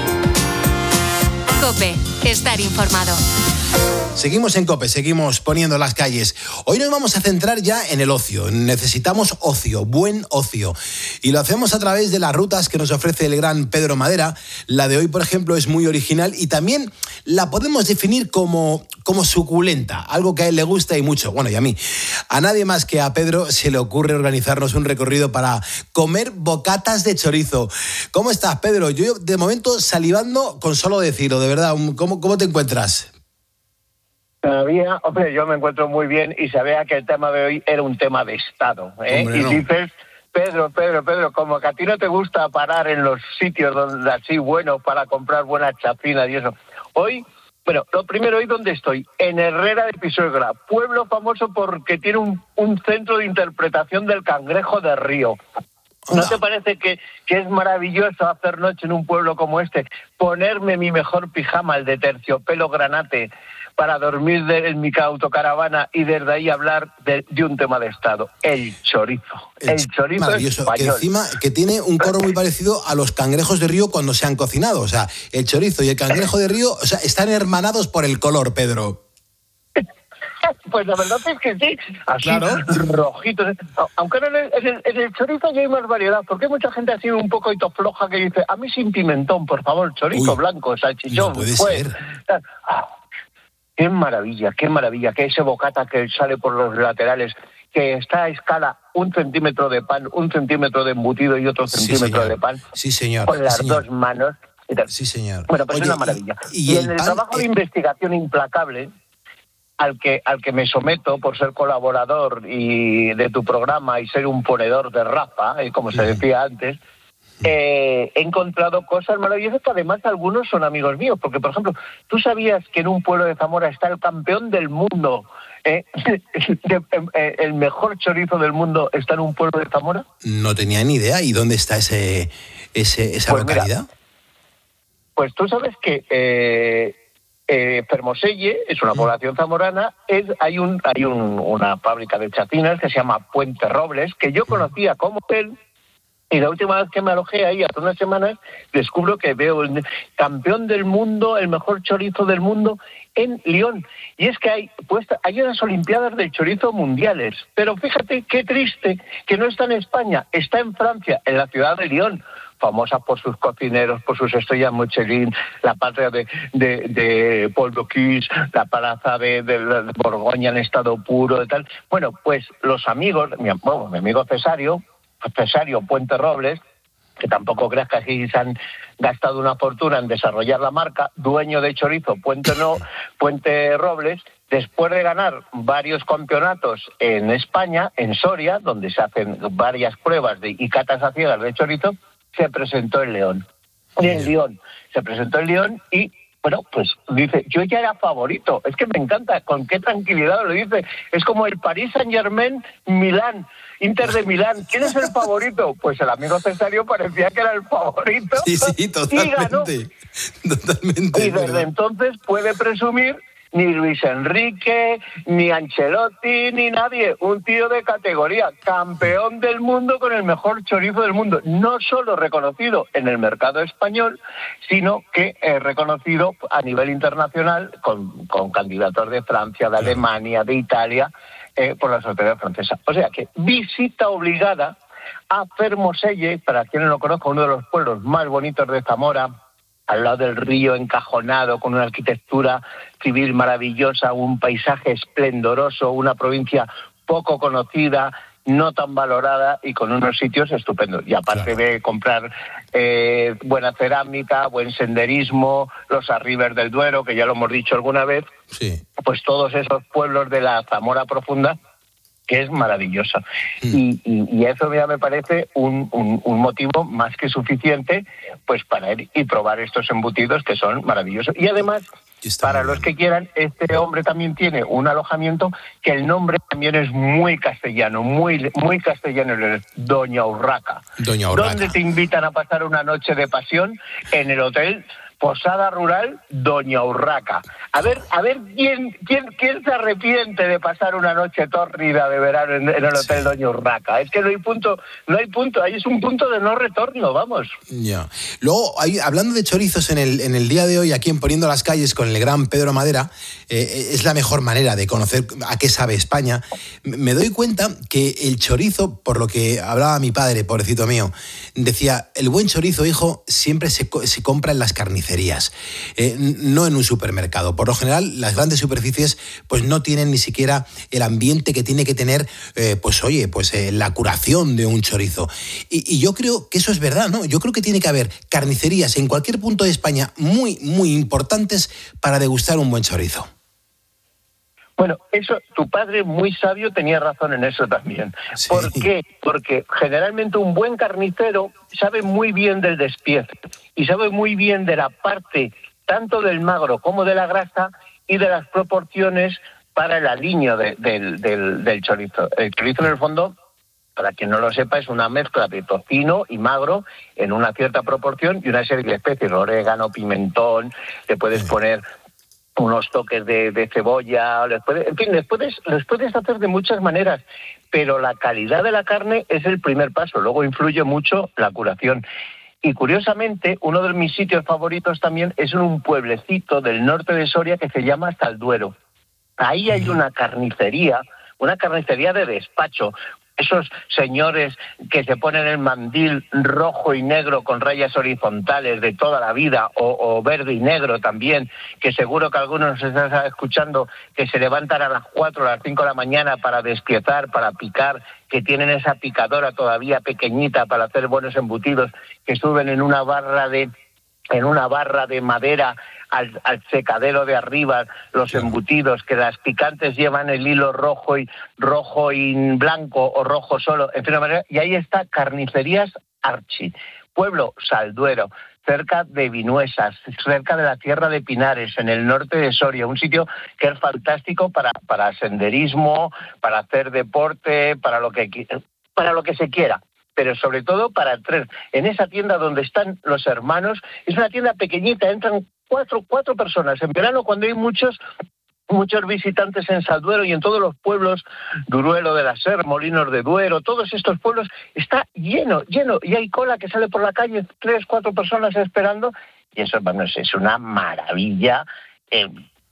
COPE. Estar informado. Seguimos en COPE, seguimos poniendo las calles. Hoy nos vamos a centrar ya en el ocio. Necesitamos ocio, buen ocio. Y lo hacemos a través de las rutas que nos ofrece el gran Pedro Madera. La de hoy, por ejemplo, es muy original y también la podemos definir como, como suculenta, algo que a él le gusta y mucho. Bueno, y a mí. A nadie más que a Pedro se le ocurre organizarnos un recorrido para comer bocatas de chorizo. ¿Cómo estás, Pedro? Yo, de momento, salivando con solo decirlo, de verdad. ¿Cómo, cómo te encuentras? Todavía, hombre, yo me encuentro muy bien y sabía que el tema de hoy era un tema de Estado. ¿eh? Hombre, y no. Dices, Pedro, Pedro, Pedro, como que a ti no te gusta parar en los sitios donde así buenos para comprar buenas chapinas y eso. Hoy, bueno, lo primero, hoy donde estoy, en Herrera de Pisuerga, pueblo famoso porque tiene un, un centro de interpretación del cangrejo de río. ¿No te parece que, que es maravilloso hacer noche en un pueblo como este? Ponerme mi mejor pijama, el de terciopelo granate, para dormir de, en mi autocaravana y desde ahí hablar de, de un tema de Estado, el chorizo. El, el chorizo maravilloso, español. Que encima que tiene un corro muy parecido a los cangrejos de río cuando se han cocinado. O sea, el chorizo y el cangrejo de río, o sea, están hermanados por el color, Pedro. Pues la verdad es que sí, así claro. Rojitos. Aunque en el, en, el, en el chorizo ya hay más variedad, porque hay mucha gente así un poco floja que dice, a mí sin pimentón, por favor, chorizo Uy, blanco, salchichón. No puede pues, ser. Ah, qué maravilla, qué maravilla, que ese bocata que sale por los laterales, que está a escala un centímetro de pan, un centímetro de embutido y otro sí, centímetro señor. de pan. Sí, señor. Con las sí, señor. dos manos. Sí, señor. Bueno, pues Oye, es una maravilla. Y, y, y el en el pan, trabajo eh... de investigación implacable, al que al que me someto por ser colaborador y de tu programa y ser un ponedor de rapa, eh, como se decía antes, eh, he encontrado cosas maravillosas que además algunos son amigos míos, porque por ejemplo, ¿tú sabías que en un pueblo de Zamora está el campeón del mundo? Eh, de, eh, el mejor chorizo del mundo está en un pueblo de Zamora. No tenía ni idea. ¿Y dónde está ese, ese esa pues localidad? Mira, pues tú sabes que eh, Eh, Fermoselle es una población zamorana, es, hay un hay un, una fábrica de chacinas que se llama Puente Robles, que yo conocía como hotel, y la última vez que me alojé ahí, hace unas semanas, descubro que veo el campeón del mundo, el mejor chorizo del mundo, en Lyon. Y es que hay, pues, hay unas Olimpiadas del chorizo mundiales, pero fíjate qué triste que no está en España, está en Francia, en la ciudad de Lyon. famosas por sus cocineros, por sus estrellas Michelin, la patria de, de, de Paul Bocuse, la plaza de, de, de Borgoña en estado puro y tal. Bueno, pues los amigos, mi, bueno, mi amigo Cesario, Cesario Puente Robles, que tampoco creas que así se han gastado una fortuna en desarrollar la marca, dueño de Chorizo Puente, no, Puente Robles, después de ganar varios campeonatos en España, en Soria, donde se hacen varias pruebas de, y catas a ciegas de chorizo, se presentó en León. Y en León, se presentó en León y, bueno, pues dice, yo ya era favorito. Es que me encanta, con qué tranquilidad lo dice. Es como el Paris Saint-Germain, Milán, Inter de Milán. ¿Quién es el favorito? Pues el amigo Cesario parecía que era el favorito. Sí, sí, totalmente. Y ganó. Totalmente. Y desde ¿verdad? entonces puede presumir ni Luis Enrique, ni Ancelotti, ni nadie. Un tío de categoría, campeón del mundo con el mejor chorizo del mundo. No solo reconocido en el mercado español, sino que es reconocido a nivel internacional con, con candidatos de Francia, de Alemania, de Italia, eh, por las autoridades francesas. O sea que visita obligada a Fermoselle, para quienes lo conozcan, uno de los pueblos más bonitos de Zamora, al lado del río encajonado, con una arquitectura civil maravillosa, un paisaje esplendoroso, una provincia poco conocida, no tan valorada y con unos sitios estupendos. Y aparte claro. de comprar eh, buena cerámica, buen senderismo, los arribes del Duero, que ya lo hemos dicho alguna vez, sí. pues todos esos pueblos de la Zamora profunda, que es maravilloso. Mm. Y, y, y eso ya me parece un, un, un motivo más que suficiente pues para ir y probar estos embutidos que son maravillosos. Y además, para los que quieran, este hombre también tiene un alojamiento que el nombre también es muy castellano, muy, muy castellano, Doña Urraca. Doña Urraca. ¿Dónde te invitan a pasar una noche de pasión? En el hotel Posada Rural Doña Urraca. A ver, a ver quién, quién, quién se arrepiente de pasar una noche tórrida de verano en, en el hotel sí. Doña Urraca. Es que no hay punto, no hay punto, ahí es un punto de no retorno, vamos. Ya. Luego, ahí, hablando de chorizos en el, en el día de hoy, aquí en Poniendo las Calles con el gran Pedro Madera, eh, es la mejor manera de conocer a qué sabe España. Me doy cuenta que el chorizo, por lo que hablaba mi padre, pobrecito mío, decía, el buen chorizo, hijo, siempre se, se compra en las carnicerías, eh, no en un supermercado. Por lo general, las grandes superficies pues no tienen ni siquiera el ambiente que tiene que tener, eh, pues oye, pues eh, la curación de un chorizo. Y, y yo creo que eso es verdad, ¿no? Yo creo que tiene que haber carnicerías en cualquier punto de España muy, muy importantes para degustar un buen chorizo. Bueno, eso, tu padre muy sabio tenía razón en eso también. Sí. ¿Por qué? Porque generalmente un buen carnicero sabe muy bien del despiece y sabe muy bien de la parte tanto del magro como de la grasa y de las proporciones para el aliño de, del, del, del chorizo. El chorizo, en el fondo, para quien no lo sepa, es una mezcla de tocino y magro en una cierta proporción y una serie de especies, orégano, pimentón, le puedes sí. poner unos toques de, de cebolla, les puede, en fin, les puedes, les puedes hacer de muchas maneras, pero la calidad de la carne es el primer paso, luego influye mucho la curación. Y curiosamente, uno de mis sitios favoritos también es en un pueblecito del norte de Soria que se llama Salduero. Ahí hay una carnicería, una carnicería de despacho. Esos señores que se ponen el mandil rojo y negro con rayas horizontales de toda la vida, o, o verde y negro también, que seguro que algunos nos están escuchando, que se levantan a las cuatro o las cinco de la mañana para despiezar, para picar, que tienen esa picadora todavía pequeñita para hacer buenos embutidos, que suben en una barra de en una barra de madera al, al secadero de arriba los sí. embutidos, que las picantes llevan el hilo rojo y rojo y blanco o rojo solo, en fin, y ahí está Carnicerías Archi, pueblo Salduero, cerca de Vinuesas, cerca de la Tierra de Pinares, en el norte de Soria, un sitio que es fantástico para, para senderismo, para hacer deporte, para lo que para lo que se quiera, pero sobre todo para entrar en esa tienda donde están los hermanos. Es una tienda pequeñita, entran cuatro, cuatro personas. En verano, cuando hay muchos muchos visitantes en Salduero y en todos los pueblos, Duruelo de la Ser, Molinos de Duero, todos estos pueblos, está lleno, lleno, y hay cola que sale por la calle, tres, cuatro personas esperando, y eso, bueno, es una maravilla. Eh,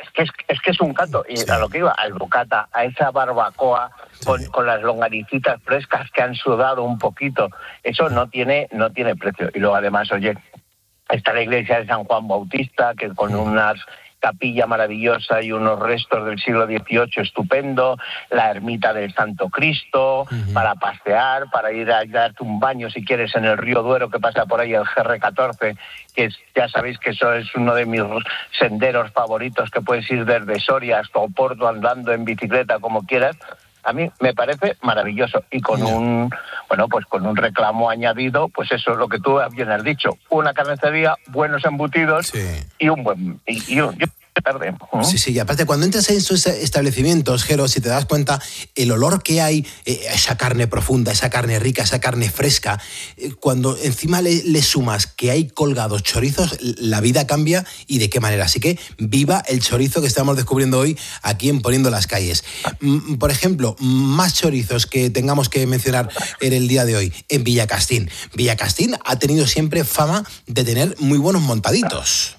es que es, es que es un canto. Y sí. A lo que iba, al bocata, a esa barbacoa sí. con, con las longanicitas frescas que han sudado un poquito, eso no tiene, no tiene precio. Y luego además, oye, está la iglesia de San Juan Bautista, que con unas capilla maravillosa y unos restos del siglo dieciocho estupendo, la ermita del Santo Cristo, uh-huh. para pasear, para ir a darte un baño si quieres en el río Duero que pasa por ahí, el G R catorce, que es, ya sabéis que eso es uno de mis senderos favoritos, que puedes ir desde Soria hasta Oporto andando en bicicleta como quieras. A mí me parece maravilloso y con yeah. un bueno pues con un reclamo añadido, pues eso es lo que tú bien has dicho, una carnicería, buenos embutidos sí. y un buen y, y un, y tarde. ¿Mm? Sí, sí, y aparte cuando entras en estos establecimientos, Jero, si te das cuenta, el olor que hay, eh, esa carne profunda, esa carne rica, esa carne fresca, eh, cuando encima le, le sumas que hay colgados chorizos, la vida cambia y de qué manera. Así que viva el chorizo que estamos descubriendo hoy aquí en Poniendo las Calles. Mm, por ejemplo, más chorizos que tengamos que mencionar en el día de hoy, en Villacastín. Villacastín ha tenido siempre fama de tener muy buenos montaditos.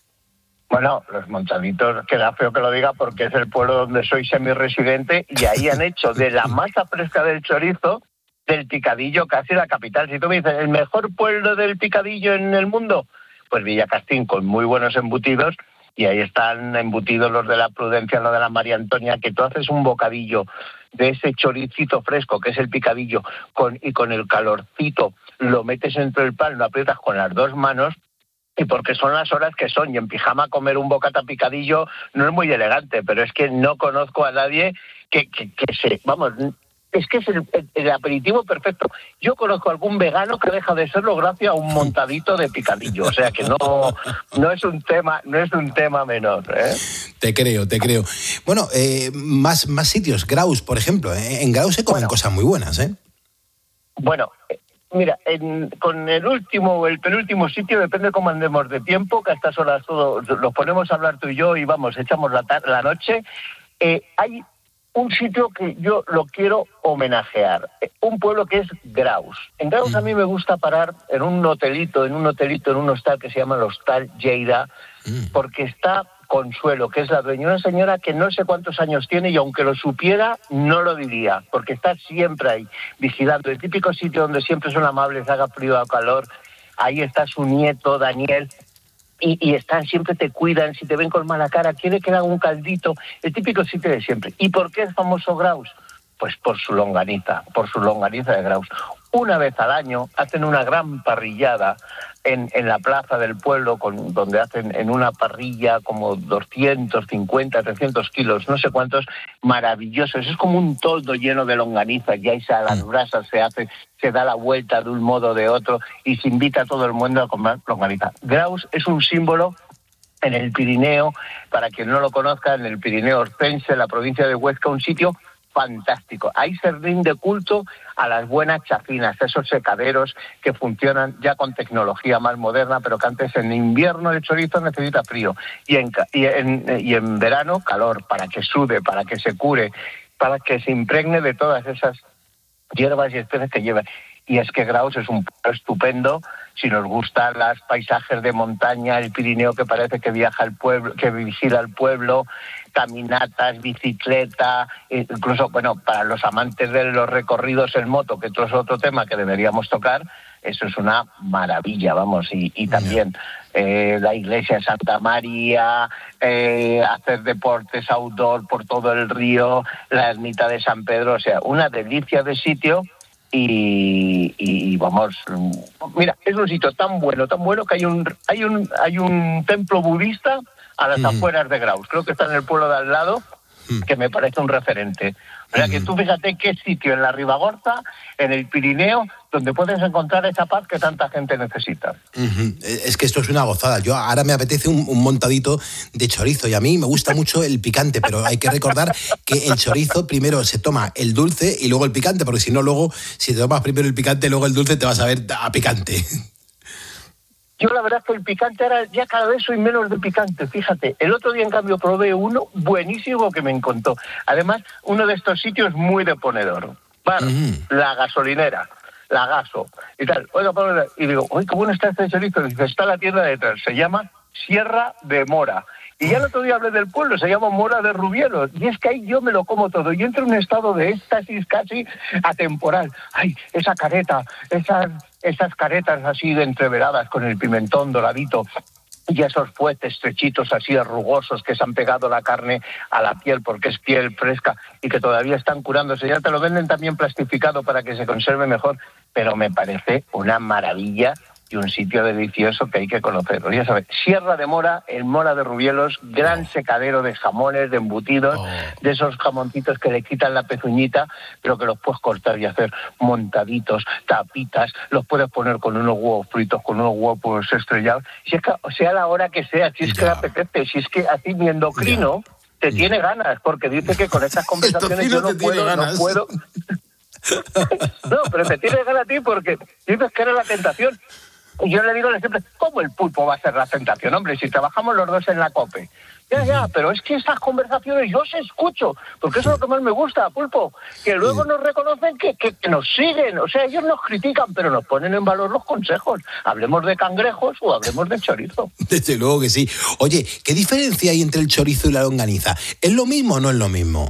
Bueno, los montaditos, queda feo que lo diga porque es el pueblo donde soy semi-residente y ahí han hecho de la masa fresca del chorizo, del picadillo, casi la capital. Si tú me dices, ¿el mejor pueblo del picadillo en el mundo? Pues Villacastín, con muy buenos embutidos, y ahí están embutidos los de la Prudencia, los de la María Antonia, que tú haces un bocadillo de ese choricito fresco, que es el picadillo, con, y con el calorcito lo metes entre el pan, lo aprietas con las dos manos, y porque son las horas que son, y en pijama comer un bocata picadillo no es muy elegante, pero es que no conozco a nadie que, que, que se... Vamos, es que es el, el, el aperitivo perfecto. Yo conozco a algún vegano que deja de serlo gracias a un montadito de picadillo, o sea que no, no es un tema, no es un tema menor, ¿eh? Te creo, te creo. Bueno, eh, más, más sitios, Graus, por ejemplo, ¿eh? En Graus se comen bueno, cosas muy buenas, ¿eh? Bueno... Mira, en, con el último o el penúltimo sitio, depende cómo andemos de tiempo, que a estas horas todo, nos ponemos a hablar tú y yo y vamos, echamos la, tar- la noche. Eh, hay un sitio que yo lo quiero homenajear, un pueblo que es Graus. En Graus a mí me gusta parar en un hotelito, en un hotelito, en un hostal que se llama el Hostal Lleida, porque está Consuelo, que es la dueña, una señora que no sé cuántos años tiene y aunque lo supiera, no lo diría, porque está siempre ahí, vigilando. El típico sitio donde siempre son amables, haga frío o calor, ahí está su nieto, Daniel, y, y están, siempre te cuidan, si te ven con mala cara, quiere que le haga un caldito, el típico sitio de siempre. ¿Y por qué es famoso Graus? Pues por su longaniza, por su longaniza de Graus. Una vez al año hacen una gran parrillada en, en la plaza del pueblo, con, donde hacen en una parrilla como doscientos cincuenta, trescientos kilos, no sé cuántos, maravillosos. Es como un toldo lleno de longaniza, y ahí a las brasas se hace, se da la vuelta de un modo o de otro y se invita a todo el mundo a comer longaniza. Graus es un símbolo en el Pirineo, para quien no lo conozca, en el Pirineo Orcense, en la provincia de Huesca, un sitio fantástico. Ahí se rinde culto a las buenas chacinas, a esos secaderos que funcionan ya con tecnología más moderna, pero que antes en invierno el chorizo necesita frío y en, y en, y en verano calor, para que sude, para que se cure, para que se impregne de todas esas hierbas y especies que llevan. Y es que Graus es un pueblo estupendo. Si nos gustan los paisajes de montaña, el Pirineo que parece que viaja al pueblo, que vigila al pueblo, caminatas, bicicleta, incluso, bueno, para los amantes de los recorridos en moto, que esto es otro tema que deberíamos tocar, eso es una maravilla, vamos, y, y también eh, la iglesia de Santa María, eh, hacer deportes outdoor por todo el río, la ermita de San Pedro, o sea, una delicia de sitio. Y, y vamos, mira, es un sitio tan bueno, tan bueno que hay un hay un hay un templo budista a las mm. afueras de Graus, creo que está en el pueblo de al lado, mm. que me parece un referente. O sea, mm. que tú fíjate qué sitio en la Ribagorza, en el Pirineo, donde puedes encontrar esa paz que tanta gente necesita. Uh-huh. Es que esto es una gozada. Yo ahora me apetece un, un montadito de chorizo y a mí me gusta mucho el picante, pero hay que recordar que el chorizo primero se toma el dulce y luego el picante, porque si no luego, si te tomas primero el picante, luego el dulce te vas a ver a picante. Yo la verdad es que el picante ahora ya cada vez soy menos de picante, fíjate. El otro día en cambio probé uno buenísimo que me encantó. Además, uno de estos sitios muy de ponedor. Bar, uh-huh. La gasolinera, la gaso y tal. Oiga, y digo, oye, qué bueno está este chorizo. Y dice, está la tienda detrás, se llama Sierra de Mora. Y ya el otro día hablé del pueblo, se llama Mora de Rubielos, y es que ahí yo me lo como todo, y entro en un estado de éxtasis casi atemporal. Ay, esa careta, esas, esas caretas así de entreveradas con el pimentón doradito, y esos fuetes estrechitos así rugosos que se han pegado la carne a la piel porque es piel fresca y que todavía están curándose. Ya te lo venden también plastificado para que se conserve mejor, pero me parece una maravilla y un sitio delicioso que hay que conocer. Ya sabes, Sierra de Mora, el Mora de Rubielos, gran secadero de jamones, de embutidos, oh. de esos jamoncitos que le quitan la pezuñita, pero que los puedes cortar y hacer montaditos, tapitas, los puedes poner con unos huevos fritos, con unos huevos estrellados, si es que sea la hora que sea, si es ya. que le apetece, si es que así mi endocrino ya. te ya. tiene ganas, porque dice que con estas conversaciones yo no puedo, no puedo... No, pero te tiene ganas a ti porque dices que era la tentación. Y yo le digo siempre, ¿cómo el pulpo va a ser la tentación? Hombre, si trabajamos los dos en la COPE. Ya, ya, pero es que esas conversaciones yo os escucho, porque eso es lo que más me gusta, pulpo, que luego nos reconocen que, que, que nos siguen, o sea, ellos nos critican, pero nos ponen en valor los consejos. Hablemos de cangrejos o hablemos de chorizo. Desde luego que sí. Oye, ¿qué diferencia hay entre el chorizo y la longaniza? ¿Es lo mismo o no es lo mismo?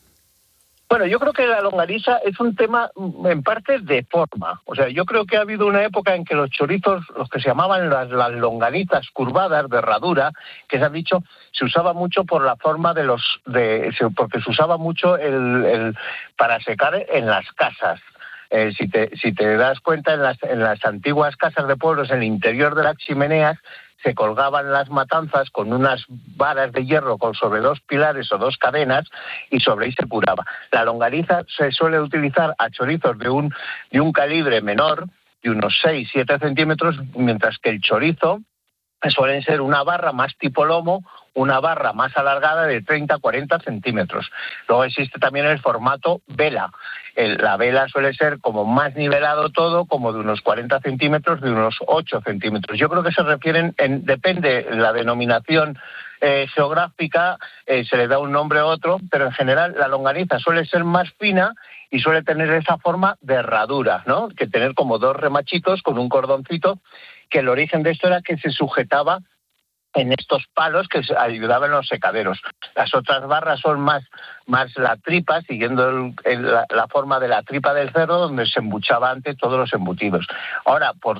Bueno, yo creo que la longaniza es un tema en parte de forma. O sea, yo creo que ha habido una época en que los chorizos, los que se llamaban las, las longanizas curvadas de herradura, que se ha dicho, se usaba mucho por la forma de los, de, porque se usaba mucho el, el para secar en las casas. Eh, si te si te das cuenta, en las en las antiguas casas de pueblos, en el interior de las chimeneas, se colgaban las matanzas con unas varas de hierro con sobre dos pilares o dos cadenas y sobre ahí se curaba. La longaniza se suele utilizar a chorizos de un, de un calibre menor, de unos seis a siete centímetros, mientras que el chorizo suelen ser una barra más tipo lomo, una barra más alargada de treinta a cuarenta centímetros. Luego existe también el formato vela. El, la vela suele ser como más nivelado todo, como de unos cuarenta centímetros, de unos ocho centímetros. Yo creo que se refieren, en, depende la denominación eh, geográfica, eh, se le da un nombre a otro, pero en general la longaniza suele ser más fina y suele tener esa forma de herradura, ¿no? Que tener como dos remachitos con un cordoncito, que el origen de esto era que se sujetaba en estos palos que ayudaban en los secaderos. Las otras barras son más, más la tripa, siguiendo el, el, la, la forma de la tripa del cerdo, donde se embuchaba antes todos los embutidos. Ahora, por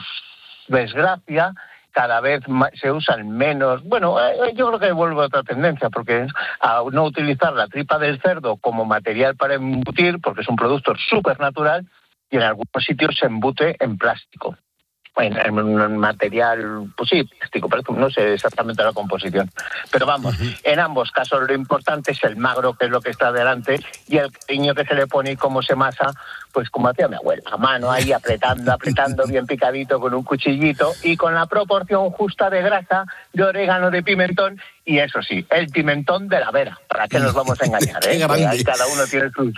desgracia, cada vez más, se usan menos... Bueno, eh, yo creo que vuelve a otra tendencia, porque a no utilizar la tripa del cerdo como material para embutir, porque es un producto súper natural, y en algunos sitios se embute en plástico. En, en un material, pues sí, plástico, no sé exactamente la composición. Pero vamos, uh-huh. en ambos casos lo importante es el magro, que es lo que está delante, y el cariño que se le pone y cómo se masa, pues como hacía mi abuela, a mano ahí apretando, apretando bien picadito con un cuchillito y con la proporción justa de grasa, de orégano, de pimentón, y eso sí, el pimentón de la Vera, ¿para qué nos vamos a engañar? ¿eh? Ahí cada uno tiene sus...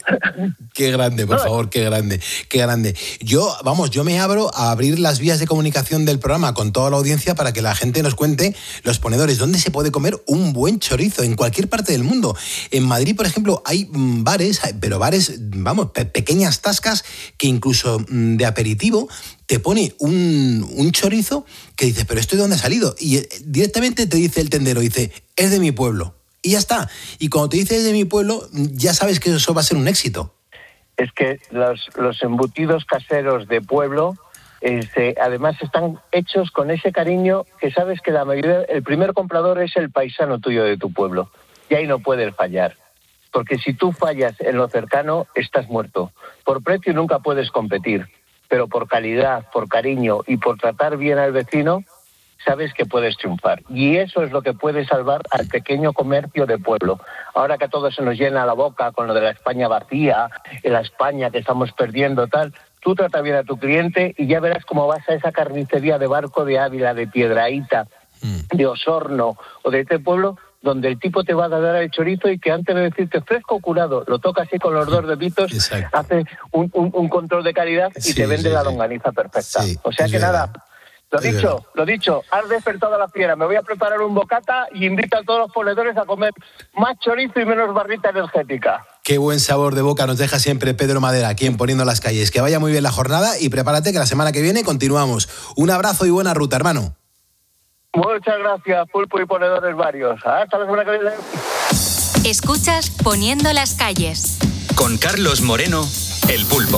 Qué grande, por favor, qué grande, qué grande. Yo, vamos, yo me abro a abrir las vías de comunicación del programa con toda la audiencia para que la gente nos cuente, los ponedores, dónde se puede comer un buen chorizo en cualquier parte del mundo. En Madrid, por ejemplo, hay bares, pero bares, vamos, pe- pequeñas tascas que incluso de aperitivo te pone un, un chorizo que dices, pero ¿esto de dónde ha salido? Y directamente te dice el tendero, dice, es de mi pueblo. Y ya está. Y cuando te dices de mi pueblo, ya sabes que eso va a ser un éxito. Es que los, los embutidos caseros de pueblo, este, además están hechos con ese cariño que sabes que la mayoría, el primer comprador es el paisano tuyo de tu pueblo. Y ahí no puedes fallar. Porque si tú fallas en lo cercano, estás muerto. Por precio nunca puedes competir. Pero por calidad, por cariño y por tratar bien al vecino, sabes que puedes triunfar. Y eso es lo que puede salvar al pequeño comercio de pueblo. Ahora que a todos se nos llena la boca con lo de la España vacía, la España que estamos perdiendo, tal, tú trata bien a tu cliente y ya verás cómo vas a esa carnicería de Barco de Ávila, de Piedrahíta, mm. de Osorno o de este pueblo, donde el tipo te va a dar el chorizo y que antes de decirte fresco o curado, lo toca así con los dos deditos, exacto. hace un, un, un control de calidad y sí, te vende sí, la longaniza perfecta. Sí, o sea que verdad. nada... Lo dicho, lo dicho, has despertado a la fiera. Me voy a preparar un bocata y invito a todos los ponedores a comer más chorizo y menos barrita energética. Qué buen sabor de boca nos deja siempre Pedro Madera, aquí en Poniendo las Calles. Que vaya muy bien la jornada y prepárate que la semana que viene continuamos. Un abrazo y buena ruta, hermano. Muchas gracias, Pulpo y ponedores varios. Hasta la semana que viene. Escuchas Poniendo las calles. Con Carlos Moreno, El Pulpo.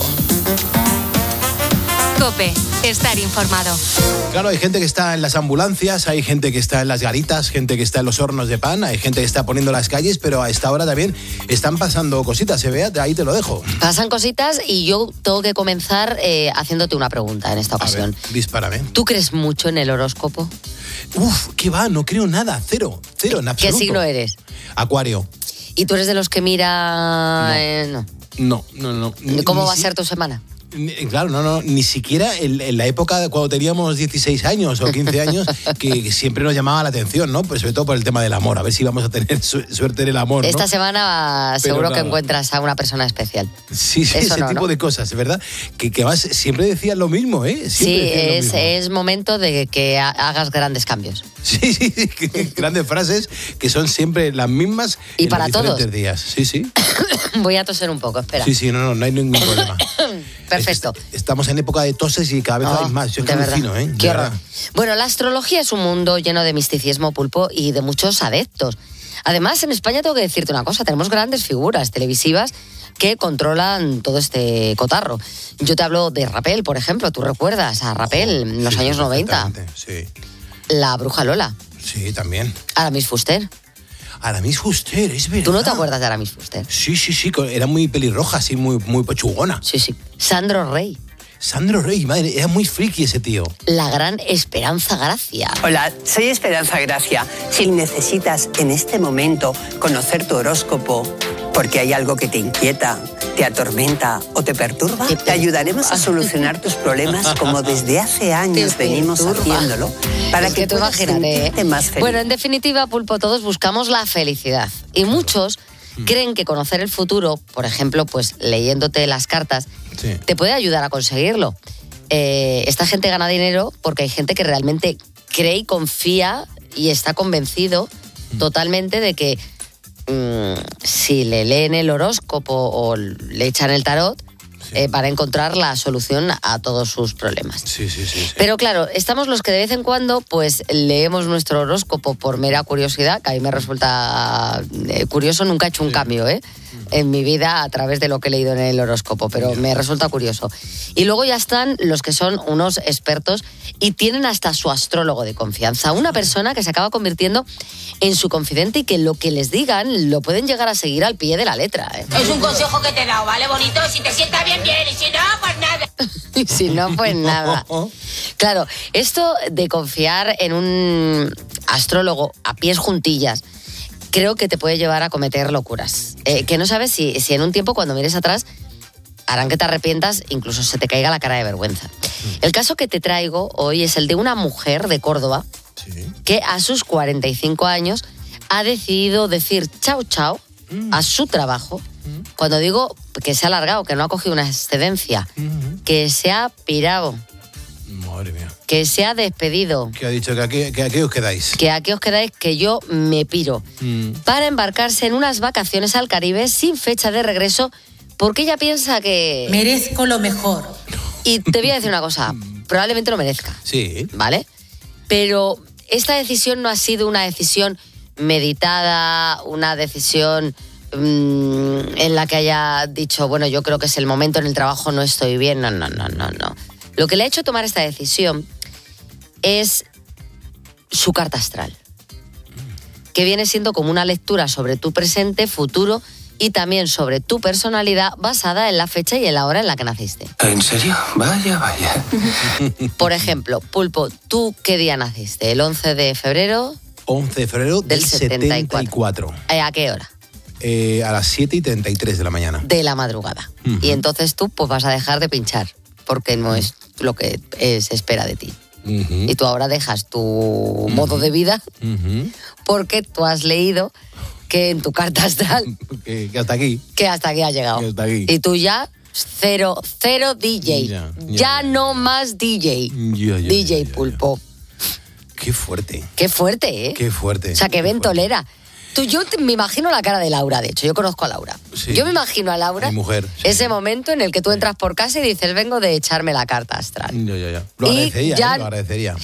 COPE, estar informado. Claro, hay gente que está en las ambulancias, hay gente que está en las garitas, gente que está en los hornos de pan, hay gente que está poniendo las calles, pero a esta hora también están pasando cositas, ¿se ve? Ahí te lo dejo. Pasan cositas y yo tengo que comenzar eh, haciéndote una pregunta en esta ocasión. A ver, dispárame. ¿Tú crees mucho en el horóscopo? Uf, ¿qué va? No creo nada, cero, cero en absoluto. ¿Qué signo eres? Acuario. ¿Y tú eres de los que mira...? No, eh, no. no, no. no. ¿Cómo Ni va a si... ser tu semana? Claro, no, no, ni siquiera en, en la época de cuando teníamos dieciséis años o quince años, que siempre nos llamaba la atención, ¿no? Pues sobre todo por el tema del amor, a ver si vamos a tener su, suerte en el amor, ¿no? Esta semana seguro Pero que nada. encuentras a una persona especial. Sí, sí, Eso ese no, tipo ¿no? de cosas, ¿verdad? Que, que vas, siempre decías lo mismo, ¿eh? Siempre Sí, decías lo es, mismo. es momento de que ha- hagas grandes cambios. Sí, sí, sí, que- grandes frases que son siempre las mismas Y en para los diferentes todos. días. Sí, sí. Voy a toser un poco, espera. Sí, sí, no, no, no hay ningún problema. Perfecto. Estamos en época de toses y cada vez Oh, hay más. Yo es de que verdad. alucino, ¿eh? De Qué horror. verdad. Bueno, la astrología es un mundo lleno de misticismo, Pulpo, y de muchos adeptos. Además, en España tengo que decirte una cosa, tenemos grandes figuras televisivas que controlan todo este cotarro. Yo te hablo de Rapel, por ejemplo, tú recuerdas a Rapel en los Sí, años noventa. Sí, La bruja Lola, sí, también. Aramis Fuster. Aramis Fuster, es verdad. ¿Tú no te acuerdas de Aramis Fuster? Sí, sí, sí, co- era muy pelirroja, así, muy, muy pechugona. Sí, sí. Sandro Rey. Sandro Rey, madre, era muy friki ese tío. La gran Esperanza Gracia. Hola, soy Esperanza Gracia. Si necesitas en este momento conocer tu horóscopo porque hay algo que te inquieta, te atormenta o te perturba, te ayudaremos a solucionar tus problemas como desde hace años Te venimos perturba. haciéndolo para Es que, que tú puedas imagínate, ¿eh? sentirte más feliz. Bueno, en definitiva, Pulpo, todos buscamos la felicidad. Y muchos creen que conocer el futuro, por ejemplo, pues leyéndote las cartas, Sí. te puede ayudar a conseguirlo. Eh, esta gente gana dinero porque hay gente que realmente cree y confía y está convencido totalmente de que mm, si le leen el horóscopo o le echan el tarot, eh, van a encontrar la solución a todos sus problemas. Sí, sí, sí. sí. Pero claro, estamos los que de vez en cuando pues leemos nuestro horóscopo por mera curiosidad, que a mí me resulta eh, curioso, nunca he hecho un cambio, ¿eh? En mi vida a través de lo que he leído en el horóscopo, pero me resulta curioso. Y luego ya están los que son unos expertos y tienen hasta su astrólogo de confianza, una persona que se acaba convirtiendo en su confidente y que lo que les digan lo pueden llegar a seguir al pie de la letra, ¿eh? Es un consejo que te he dado, ¿vale, bonito? Si te sienta bien, bien, y si no, pues nada. Y si no, pues nada. Claro, esto de confiar en un astrólogo a pies juntillas, creo que te puede llevar a cometer locuras. Eh, que no sabes si, si en un tiempo, cuando mires atrás, harán que te arrepientas, incluso se te caiga la cara de vergüenza. El caso que te traigo hoy es el de una mujer de Córdoba que a sus cuarenta y cinco años ha decidido decir chao, chao a su trabajo. Cuando digo que se ha alargado, que no ha cogido una excedencia, que se ha pirado, Madre mía. que se ha despedido, Que ha dicho que aquí, que aquí os quedáis. que aquí os quedáis, que yo me piro, Mm. para embarcarse en unas vacaciones al Caribe sin fecha de regreso, porque ella piensa que... Merezco lo mejor. Y te voy a decir una cosa, probablemente lo merezca, Sí. ¿vale? Pero esta decisión no ha sido una decisión meditada, una decisión mmm, en la que haya dicho, bueno, yo creo que es el momento, en el trabajo no estoy bien, no, no, no, no, no. Lo que le ha hecho tomar esta decisión es su carta astral, que viene siendo como una lectura sobre tu presente, futuro y también sobre tu personalidad basada en la fecha y en la hora en la que naciste. ¿En serio? Vaya, vaya. Por ejemplo, Pulpo, ¿tú qué día naciste? ¿El once de febrero? once de febrero del, Del setenta y cuatro. setenta y cuatro. Eh, ¿A qué hora? Eh, a las siete y treinta y tres de la mañana. De la madrugada. Ujú. Y entonces tú pues vas a dejar de pinchar, porque no es lo que eh, se espera de ti. Ujú. Y tú ahora dejas tu modo de vida Ujú. porque tú has leído que en tu carta astral Que, que hasta aquí. que hasta aquí ha llegado. Que hasta aquí. Y tú ya cero, cero D J. Ya, Ya, ya, no más D J. Ya, ya, D J Pulpo. Qué fuerte. Qué fuerte, ¿eh? Qué fuerte. O sea, qué ventolera. tú, yo te, me imagino la cara de Laura, de hecho, yo conozco a Laura. Sí. Yo me imagino a Laura, Mi mujer, sí. ese momento en el que tú entras por casa y dices, vengo de echarme la carta astral. Yo, yo, yo. Lo Y agradecería, ya- ¿eh? Lo agradecería.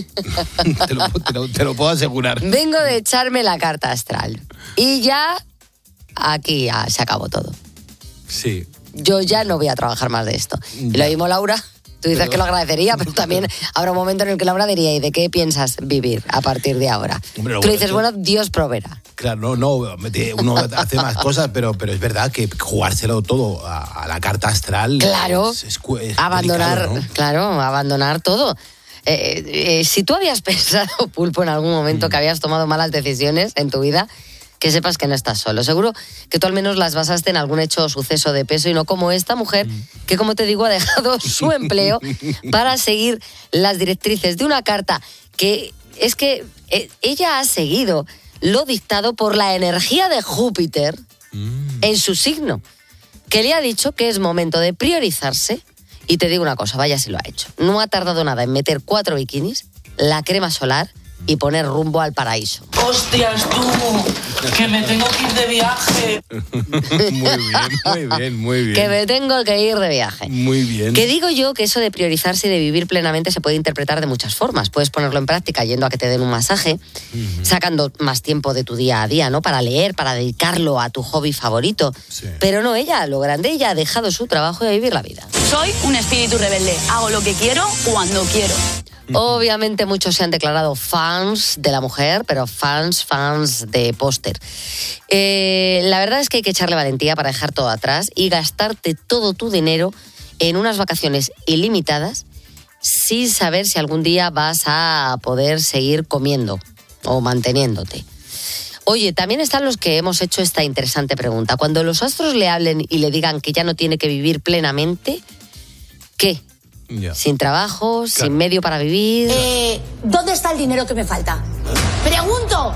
te, lo, te, lo, te lo puedo asegurar. Vengo de echarme la carta astral. Y ya, aquí ya se acabó todo. Sí. Yo ya no voy a trabajar más de esto. Y lo mismo, Laura, tú dices Pero- que lo agradecería, pero también habrá un momento en el que Laura diría, ¿y de qué piensas vivir a partir de ahora? Hombre, lo tú le bueno dices, es que- bueno, Dios proveerá. Claro, no, no, uno hace más cosas, pero, pero es verdad que jugárselo todo a, a la carta astral. Claro, es, es, es abandonar, delicado, ¿no? claro, abandonar todo. Eh, eh, si tú habías pensado, Pulpo, en algún momento que habías tomado malas decisiones en tu vida, que sepas que no estás solo. Seguro que tú al menos las basaste en algún hecho o suceso de peso y no como esta mujer que, como te digo, ha dejado su empleo para seguir las directrices de una carta que es que eh, ella ha seguido lo dictado por la energía de Júpiter en su signo, que le ha dicho que es momento de priorizarse. Y te digo una cosa, vaya si lo ha hecho. No ha tardado nada en meter cuatro bikinis, la crema solar y poner rumbo al paraíso. ¡Hostias, tú! ¡Que me tengo que ir de viaje! Muy bien, muy bien, muy bien. Que me tengo que ir de viaje. Muy bien. Que digo yo que eso de priorizarse y de vivir plenamente se puede interpretar de muchas formas. Puedes ponerlo en práctica yendo a que te den un masaje, uh-huh. sacando más tiempo de tu día a día, ¿no? Para leer, para dedicarlo a tu hobby favorito. Sí. Pero no, ella, lo grande, ella ha dejado su trabajo y a vivir la vida. Soy un espíritu rebelde. Hago lo que quiero cuando quiero. Obviamente muchos se han declarado fans de la mujer, pero fans, fans de póster. Eh, la verdad es que hay que echarle valentía para dejar todo atrás y gastarte todo tu dinero en unas vacaciones ilimitadas sin saber si algún día vas a poder seguir comiendo o manteniéndote. Oye, también están los que hemos hecho esta interesante pregunta. Cuando los astros le hablen y le digan que ya no tiene que vivir plenamente, ¿qué? Yeah. Sin trabajo, claro. Sin medio para vivir. Eh, ¿Dónde está el dinero que me falta? Pregunto,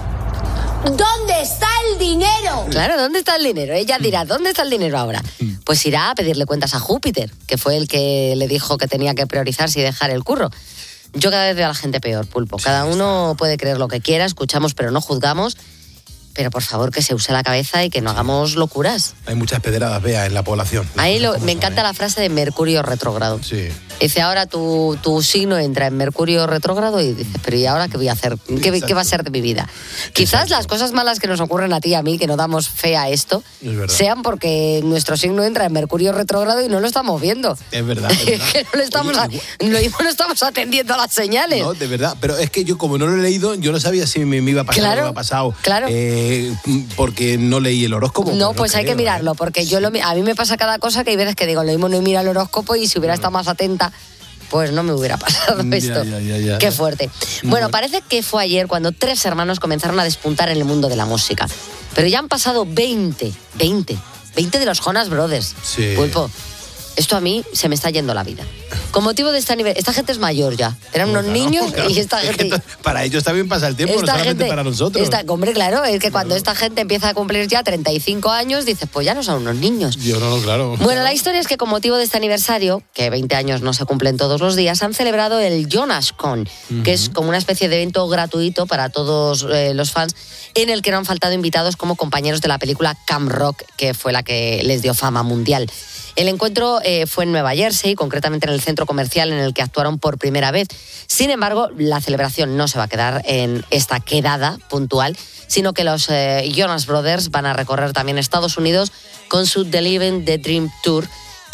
¿dónde está el dinero? Claro, ¿dónde está el dinero? Ella dirá, ¿dónde está el dinero ahora? Pues irá a pedirle cuentas a Júpiter, que fue el que le dijo que tenía que priorizarse y dejar el curro. Yo cada vez veo a la gente peor, Pulpo. Cada uno puede creer lo que quiera, escuchamos pero no juzgamos. Pero por favor que se use la cabeza y que no hagamos locuras. Hay muchas pedradas, Bea, en la población. Ahí lo, me encanta la frase de Mercurio retrógrado. Sí. Dice, ahora tu, tu signo entra en Mercurio retrógrado y dices, pero ¿y ahora qué voy a hacer? ¿Qué, ¿qué va a ser de mi vida? Quizás Exacto. Las cosas malas que nos ocurren a ti y a mí, que no damos fe a esto, sean porque nuestro signo entra en Mercurio retrógrado y no lo estamos viendo. Es verdad. Es verdad. que no, le estamos a, no, no estamos atendiendo a las señales. No, de verdad. Pero es que yo, como no lo he leído, yo no sabía si me, me iba a pasar claro, o no me ha pasado. Claro. Eh, porque no leí el horóscopo. No, pues no hay creo, que mirarlo, porque yo lo, a mí me pasa cada cosa que hay veces que digo, lo mismo no he mirado el horóscopo y si hubiera estado más atenta, pues no me hubiera pasado esto. Ya, ya, ya, ya. Qué fuerte. Bueno, parece que fue ayer cuando tres hermanos comenzaron a despuntar en el mundo de la música. Pero ya han pasado veinte, veinte, veinte de los Jonas Brothers. Sí. Pulpo, esto a mí se me está yendo la vida. Con motivo de esta aniversario, esta gente es mayor ya. Eran unos claro, niños claro. y esta gente... Es que para ellos también pasa el tiempo, esta no solamente gente, para nosotros. Esta, hombre, claro, es que claro. Cuando esta gente empieza a cumplir ya treinta y cinco años, dices, pues ya no son unos niños. Yo no, claro. Bueno, la historia es que con motivo de este aniversario, que veinte años no se cumplen todos los días, han celebrado el JonasCon, uh-huh. que es como una especie de evento gratuito para todos eh, los fans, en el que no han faltado invitados como compañeros de la película Camp Rock, que fue la que les dio fama mundial. El encuentro eh, fue en Nueva Jersey, concretamente en el centro comercial en el que actuaron por primera vez. Sin embargo, la celebración no se va a quedar en esta quedada puntual, sino que los eh, Jonas Brothers van a recorrer también Estados Unidos con su The Living the Dream Tour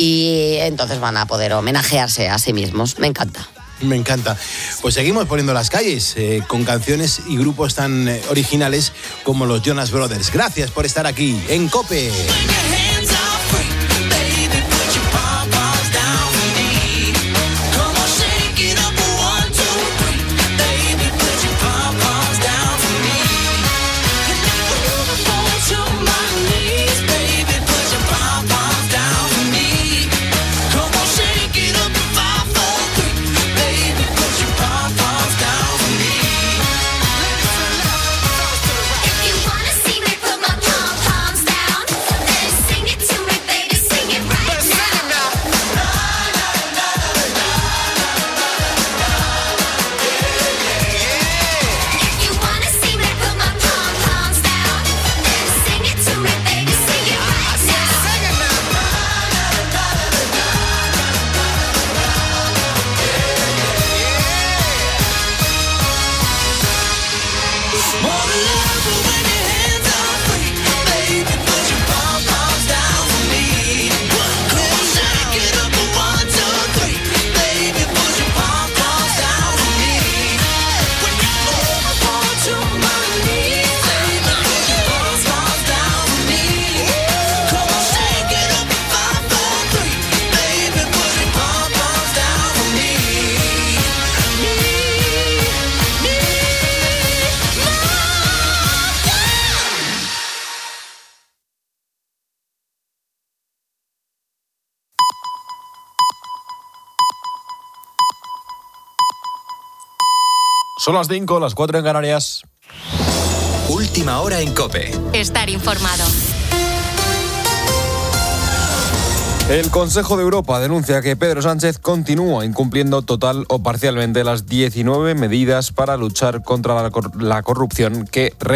y entonces van a poder homenajearse a sí mismos. Me encanta. Me encanta. Pues seguimos poniendo las calles eh, con canciones y grupos tan eh, originales como los Jonas Brothers. Gracias por estar aquí en COPE. If you wanna see me put my pom-poms down, then sing it. Son las cinco, las cuatro en Canarias. Última hora en COPE. Estar informado. El Consejo de Europa denuncia que Pedro Sánchez continúa incumpliendo total o parcialmente las diecinueve medidas para luchar contra la corrupción que